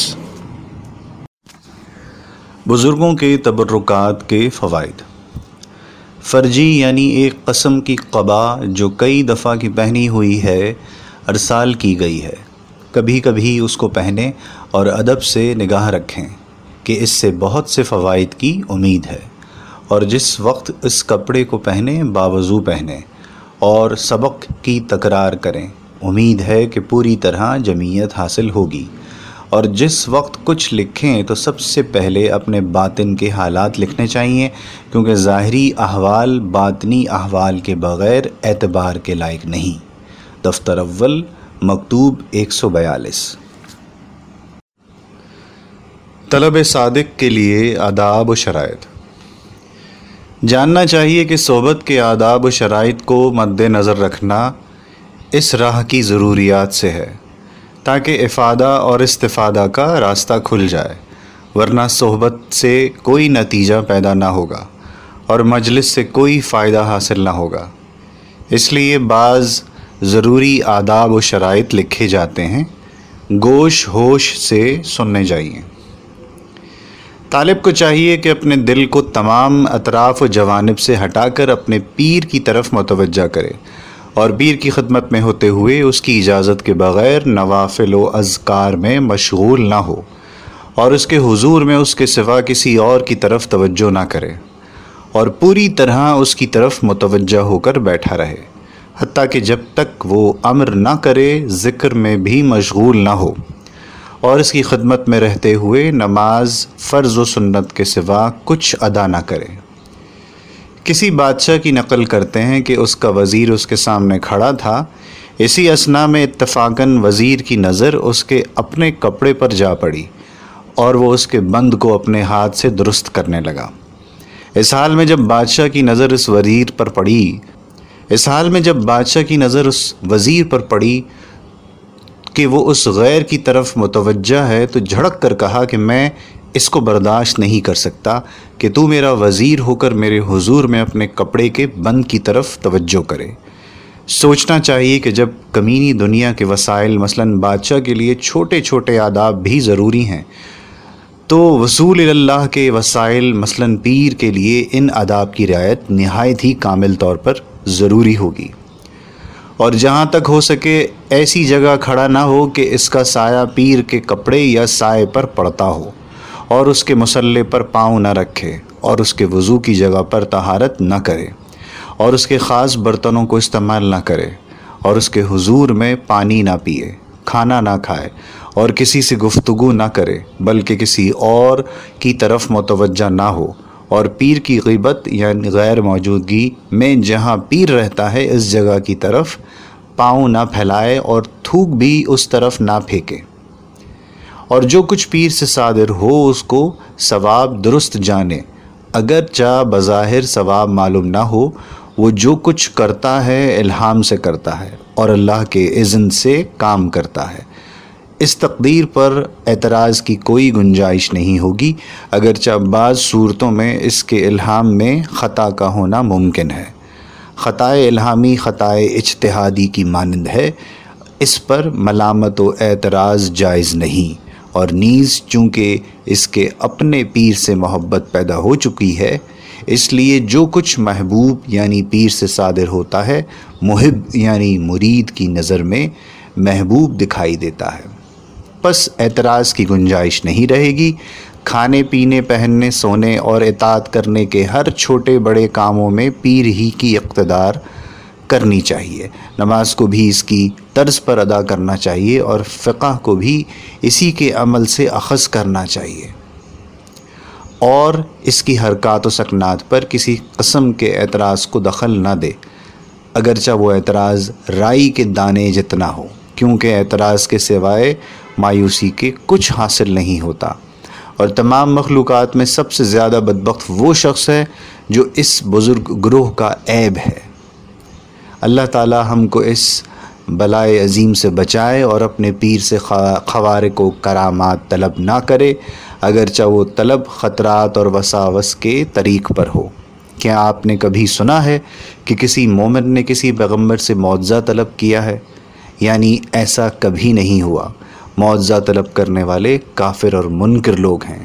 بزرگوں کے تبرکات کے فوائد۔ فرجی یعنی ایک قسم کی قبا جو کئی دفعہ کی پہنی ہوئی ہے ارسال کی گئی ہے، کبھی کبھی اس کو پہنیں اور ادب سے نگاہ رکھیں کہ اس سے بہت سے فوائد کی امید ہے، اور جس وقت اس کپڑے کو پہنیں باوضو پہنیں اور سبق کی تکرار کریں، امید ہے کہ پوری طرح جمعیت حاصل ہوگی، اور جس وقت کچھ لکھیں تو سب سے پہلے اپنے باطن کے حالات لکھنے چاہیے، کیونکہ ظاہری احوال باطنی احوال کے بغیر اعتبار کے لائق نہیں۔ دفتر اول مکتوب 142۔ طلب صادق کے لیے آداب و شرائط۔ جاننا چاہیے کہ صحبت کے آداب و شرائط کو مد نظر رکھنا اس راہ کی ضروریات سے ہے تاکہ افادہ اور استفادہ کا راستہ کھل جائے، ورنہ صحبت سے کوئی نتیجہ پیدا نہ ہوگا اور مجلس سے کوئی فائدہ حاصل نہ ہوگا۔ اس لیے بعض ضروری آداب و شرائط لکھے جاتے ہیں، گوش ہوش سے سننے چاہیے۔ طالب کو چاہیے کہ اپنے دل کو تمام اطراف و جوانب سے ہٹا کر اپنے پیر کی طرف متوجہ کرے اور پیر کی خدمت میں ہوتے ہوئے اس کی اجازت کے بغیر نوافل و اذکار میں مشغول نہ ہو اور اس کے حضور میں اس کے سوا کسی اور کی طرف توجہ نہ کرے اور پوری طرح اس کی طرف متوجہ ہو کر بیٹھا رہے، حتیٰ کہ جب تک وہ امر نہ کرے ذکر میں بھی مشغول نہ ہو اور اس کی خدمت میں رہتے ہوئے نماز فرض و سنت کے سوا کچھ ادا نہ کرے۔ کسی بادشاہ کی نقل کرتے ہیں کہ اس کا وزیر اس کے سامنے کھڑا تھا، اسی اثنا میں اتفاقاً وزیر کی نظر اس کے اپنے کپڑے پر جا پڑی اور وہ اس کے بند کو اپنے ہاتھ سے درست کرنے لگا۔ اس حال میں جب بادشاہ کی نظر اس وزیر پر پڑی کہ وہ اس غیر کی طرف متوجہ ہے تو جھڑک کر کہا کہ میں اس کو برداشت نہیں کر سکتا کہ تو میرا وزیر ہو کر میرے حضور میں اپنے کپڑے کے بند کی طرف توجہ کرے۔ سوچنا چاہیے کہ جب کمینی دنیا کے وسائل مثلاً بادشاہ کے لیے چھوٹے چھوٹے آداب بھی ضروری ہیں تو وصول اللہ کے وسائل مثلاً پیر کے لیے ان آداب کی رعایت نہایت ہی کامل طور پر ضروری ہوگی، اور جہاں تک ہو سکے ایسی جگہ کھڑا نہ ہو کہ اس کا سایہ پیر کے کپڑے یا سائے پر پڑتا ہو اور اس کے مصلے پر پاؤں نہ رکھے اور اس کے وضو کی جگہ پر طہارت نہ کرے اور اس کے خاص برتنوں کو استعمال نہ کرے اور اس کے حضور میں پانی نہ پیے، کھانا نہ کھائے اور کسی سے گفتگو نہ کرے بلکہ کسی اور کی طرف متوجہ نہ ہو، اور پیر کی غیبت یعنی غیر موجودگی میں جہاں پیر رہتا ہے اس جگہ کی طرف پاؤں نہ پھیلائے اور تھوک بھی اس طرف نہ پھینکے، اور جو کچھ پیر سے صادر ہو اس کو ثواب درست جانے، اگرچہ بظاہر ثواب معلوم نہ ہو، وہ جو کچھ کرتا ہے الہام سے کرتا ہے اور اللہ کے اذن سے کام کرتا ہے۔ اس تقدیر پر اعتراض کی کوئی گنجائش نہیں ہوگی، اگرچہ بعض صورتوں میں اس کے الہام میں خطا کا ہونا ممکن ہے۔ خطائے الہامی خطائے اجتہادی کی مانند ہے، اس پر ملامت و اعتراض جائز نہیں، اور نیز چونکہ اس کے اپنے پیر سے محبت پیدا ہو چکی ہے اس لیے جو کچھ محبوب یعنی پیر سے صادر ہوتا ہے محب یعنی مرید کی نظر میں محبوب دکھائی دیتا ہے، پس اعتراض کی گنجائش نہیں رہے گی۔ کھانے پینے پہننے سونے اور اطاعت کرنے کے ہر چھوٹے بڑے کاموں میں پیر ہی کی اقتدار کرنی چاہیے، نماز کو بھی اس کی طرز پر ادا کرنا چاہیے اور فقہ کو بھی اسی کے عمل سے اخذ کرنا چاہیے، اور اس کی حرکات و سکنات پر کسی قسم کے اعتراض کو دخل نہ دے، اگرچہ وہ اعتراض رائی کے دانے جتنا ہو، کیونکہ اعتراض کے سوائے مایوسی کے کچھ حاصل نہیں ہوتا، اور تمام مخلوقات میں سب سے زیادہ بدبخت وہ شخص ہے جو اس بزرگ گروہ کا عیب ہے۔ اللہ تعالی ہم کو اس بلائے عظیم سے بچائے اور اپنے پیر سے خوارق و کرامات طلب نہ کرے، اگرچہ وہ طلب خطرات اور وساوس کے طریق پر ہو۔ کیا آپ نے کبھی سنا ہے کہ کسی مومن نے کسی پیغمبر سے معجزہ طلب کیا ہے؟ یعنی ایسا کبھی نہیں ہوا۔ معجزہ طلب کرنے والے کافر اور منکر لوگ ہیں۔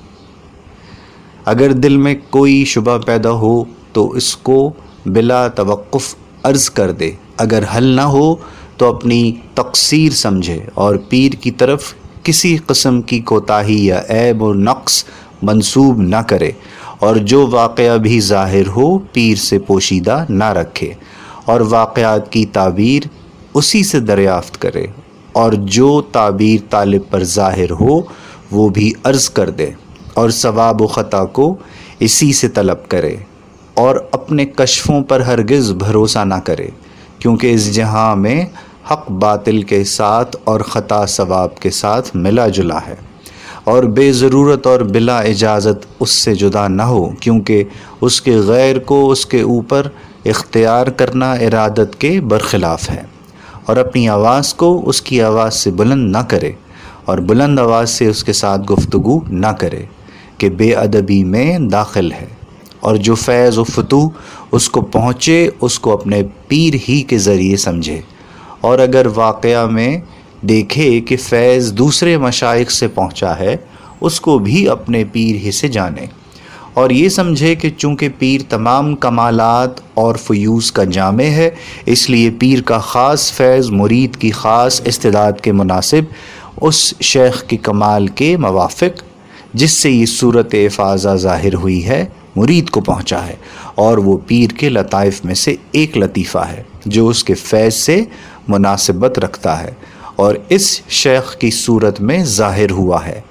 اگر دل میں کوئی شبہ پیدا ہو تو اس کو بلا توقف عرض کر دے، اگر حل نہ ہو تو اپنی تقصیر سمجھے اور پیر کی طرف کسی قسم کی کوتاہی یا عیب و نقص منسوب نہ کرے، اور جو واقعہ بھی ظاہر ہو پیر سے پوشیدہ نہ رکھے، اور واقعات کی تعبیر اسی سے دریافت کرے، اور جو تعبیر طالب پر ظاہر ہو وہ بھی عرض کر دے، اور ثواب و خطا کو اسی سے طلب کرے، اور اپنے کشفوں پر ہرگز بھروسہ نہ کرے، کیونکہ اس جہاں میں حق باطل کے ساتھ اور خطا ثواب کے ساتھ ملا جلا ہے، اور بے ضرورت اور بلا اجازت اس سے جدا نہ ہو، کیونکہ اس کے غیر کو اس کے اوپر اختیار کرنا ارادت کے برخلاف ہے، اور اپنی آواز کو اس کی آواز سے بلند نہ کرے، اور بلند آواز سے اس کے ساتھ گفتگو نہ کرے کہ بے ادبی میں داخل ہے، اور جو فیض و فتوح اس کو پہنچے اس کو اپنے پیر ہی کے ذریعے سمجھے، اور اگر واقعہ میں دیکھے کہ فیض دوسرے مشائخ سے پہنچا ہے اس کو بھی اپنے پیر ہی سے جانے، اور یہ سمجھے کہ چونکہ پیر تمام کمالات اور فیوز کا جامع ہے، اس لیے پیر کا خاص فیض مرید کی خاص استعداد کے مناسب اس شیخ کے کمال کے موافق جس سے یہ صورت افاضہ ظاہر ہوئی ہے مرید کو پہنچا ہے، اور وہ پیر کے لطائف میں سے ایک لطیفہ ہے جو اس کے فیض سے مناسبت رکھتا ہے اور اس شیخ کی صورت میں ظاہر ہوا ہے۔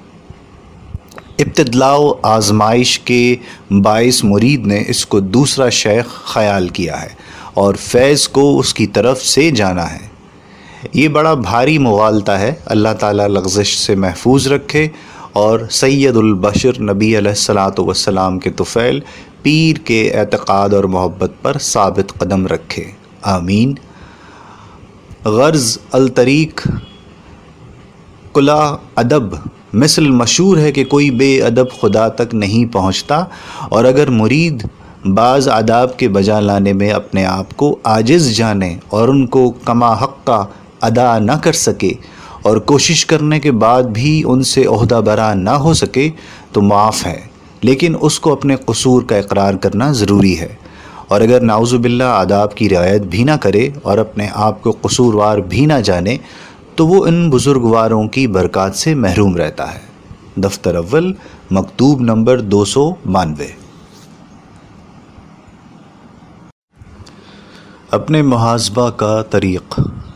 ابتدلاء و آزمائش کے باعث مرید نے اس کو دوسرا شیخ خیال کیا ہے اور فیض کو اس کی طرف سے جانا ہے۔ یہ بڑا بھاری مغالطہ ہے، اللہ تعالیٰ لغزش سے محفوظ رکھے اور سید البشر نبی علیہ الصلاۃ والسلام کے طفیل پیر کے اعتقاد اور محبت پر ثابت قدم رکھے، آمین۔ غرض الطریق کلا ادب مثل مشہور ہے کہ کوئی بے ادب خدا تک نہیں پہنچتا، اور اگر مرید بعض آداب کے بجا لانے میں اپنے آپ کو عاجز جانے اور ان کو کما حقہ ادا نہ کر سکے اور کوشش کرنے کے بعد بھی ان سے عہدہ برا نہ ہو سکے تو معاف ہے، لیکن اس کو اپنے قصور کا اقرار کرنا ضروری ہے، اور اگر نعوذ باللہ آداب کی رعایت بھی نہ کرے اور اپنے آپ کو قصوروار بھی نہ جانے تو وہ ان بزرگواروں کی برکات سے محروم رہتا ہے۔ دفتر اول، مکتوب نمبر 292۔ اپنے محاسبہ کا طریق۔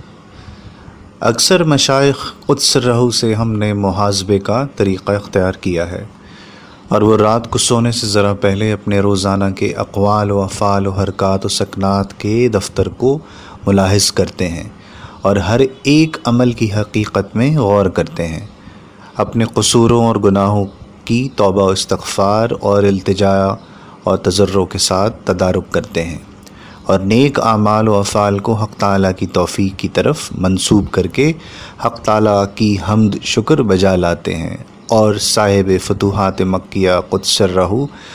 اکثر مشائخ قدس سرہ سے ہم نے محاسبے کا طریقہ اختیار کیا ہے، اور وہ رات کو سونے سے ذرا پہلے اپنے روزانہ کے اقوال و افعال و حرکات و سکنات کے دفتر کو ملاحظ کرتے ہیں اور ہر ایک عمل کی حقیقت میں غور کرتے ہیں، اپنے قصوروں اور گناہوں کی توبہ و استغفار اور التجا اور تضرع کے ساتھ تدارک کرتے ہیں، اور نیک اعمال و افعال کو حق تعالیٰ کی توفیق کی طرف منسوب کر کے حق تعالیٰ کی حمد شکر بجا لاتے ہیں، اور صاحب فتوحات مکیہ قدس سرہ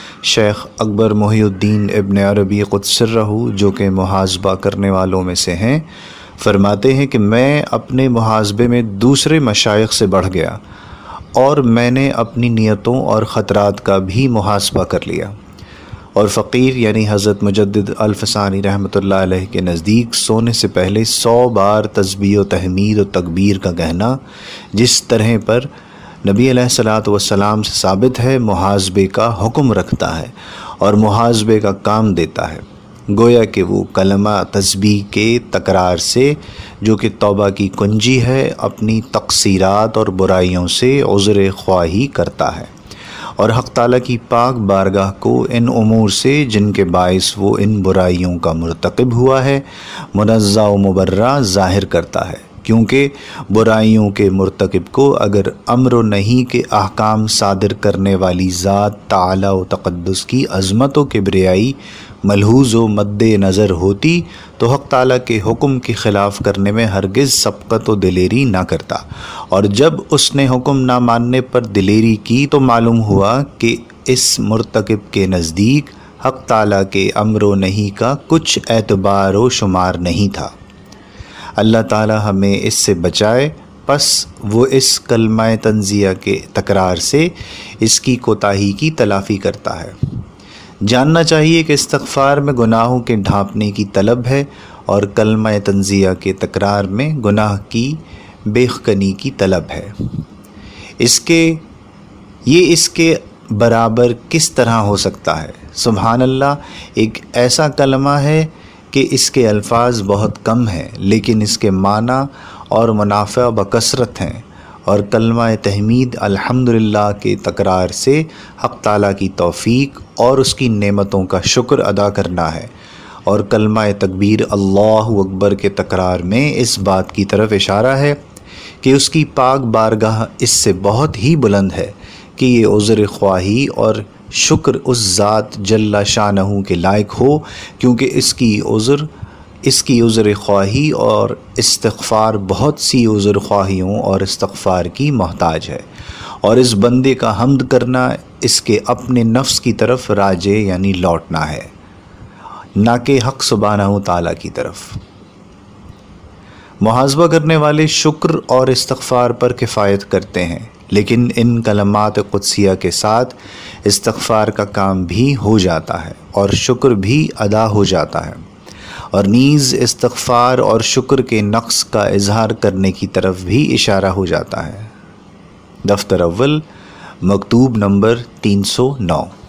شیخ اکبر محی الدین ابن عربی قدس سرہ جو کہ محاسبہ کرنے والوں میں سے ہیں، فرماتے ہیں کہ میں اپنے محاسبے میں دوسرے مشائخ سے بڑھ گیا، اور میں نے اپنی نیتوں اور خطرات کا بھی محاسبہ کر لیا، اور فقیر یعنی حضرت مجدد الفسانی رحمۃ اللہ علیہ کے نزدیک سونے سے پہلے 100 بار تسبیح و تحمید و تکبیر کا کہنا جس طرح پر نبی علیہ الصلاۃ والسلام سے ثابت ہے محاسبے کا حکم رکھتا ہے اور محاسبے کا کام دیتا ہے، گویا کہ وہ کلمہ تسبیح کے تکرار سے جو کہ توبہ کی کنجی ہے اپنی تقصیرات اور برائیوں سے عذر خواہی کرتا ہے، اور حق تعالیٰ کی پاک بارگاہ کو ان امور سے جن کے باعث وہ ان برائیوں کا مرتکب ہوا ہے منزہ و مبرہ ظاہر کرتا ہے، کیونکہ برائیوں کے مرتکب کو اگر امر و نہیں کے احکام صادر کرنے والی ذات تعالی و تقدس کی عظمت و کبریائی ملحوظ و مد نظر ہوتی تو حق تعالیٰ کے حکم کی خلاف کرنے میں ہرگز سبقت و دلیری نہ کرتا، اور جب اس نے حکم نہ ماننے پر دلیری کی تو معلوم ہوا کہ اس مرتکب کے نزدیک حق تعالیٰ کے امر و نہیں کا کچھ اعتبار و شمار نہیں تھا۔ اللہ تعالیٰ ہمیں اس سے بچائے، پس وہ اس کلمہ تنزیہ کے تکرار سے اس کی کوتاہی کی تلافی کرتا ہے۔ جاننا چاہیے کہ استغفار میں گناہوں کے ڈھانپنے کی طلب ہے اور کلمہ تنزیہ کے تکرار میں گناہ کی بیخکنی کی طلب ہے۔ اس کے برابر کس طرح ہو سکتا ہے؟ سبحان اللہ، ایک ایسا کلمہ ہے کہ اس کے الفاظ بہت کم ہیں لیکن اس کے معنی اور منافع بکثرت ہیں، اور کلمہ تحمید الحمدللہ کے تکرار سے حق تعالیٰ کی توفیق اور اس کی نعمتوں کا شکر ادا کرنا ہے، اور کلمہ تکبیر اللہ اکبر کے تکرار میں اس بات کی طرف اشارہ ہے کہ اس کی پاک بارگاہ اس سے بہت ہی بلند ہے کہ یہ عذر خواہی اور شکر اس ذات جل شانہ کے لائق ہو، کیونکہ اس کی عذر خواہی اور استغفار بہت سی عذر خواہیوں اور استغفار کی محتاج ہے، اور اس بندے کا حمد کرنا اس کے اپنے نفس کی طرف راجع یعنی لوٹنا ہے، نہ کہ حق سبحانہ تعالیٰ کی طرف۔ محاسبہ کرنے والے شکر اور استغفار پر کفایت کرتے ہیں، لیکن ان کلمات قدسیہ کے ساتھ استغفار کا کام بھی ہو جاتا ہے اور شکر بھی ادا ہو جاتا ہے، اور نیز استغفار اور شکر کے نقص کا اظہار کرنے کی طرف بھی اشارہ ہو جاتا ہے۔ دفتر اول، مکتوب نمبر 309۔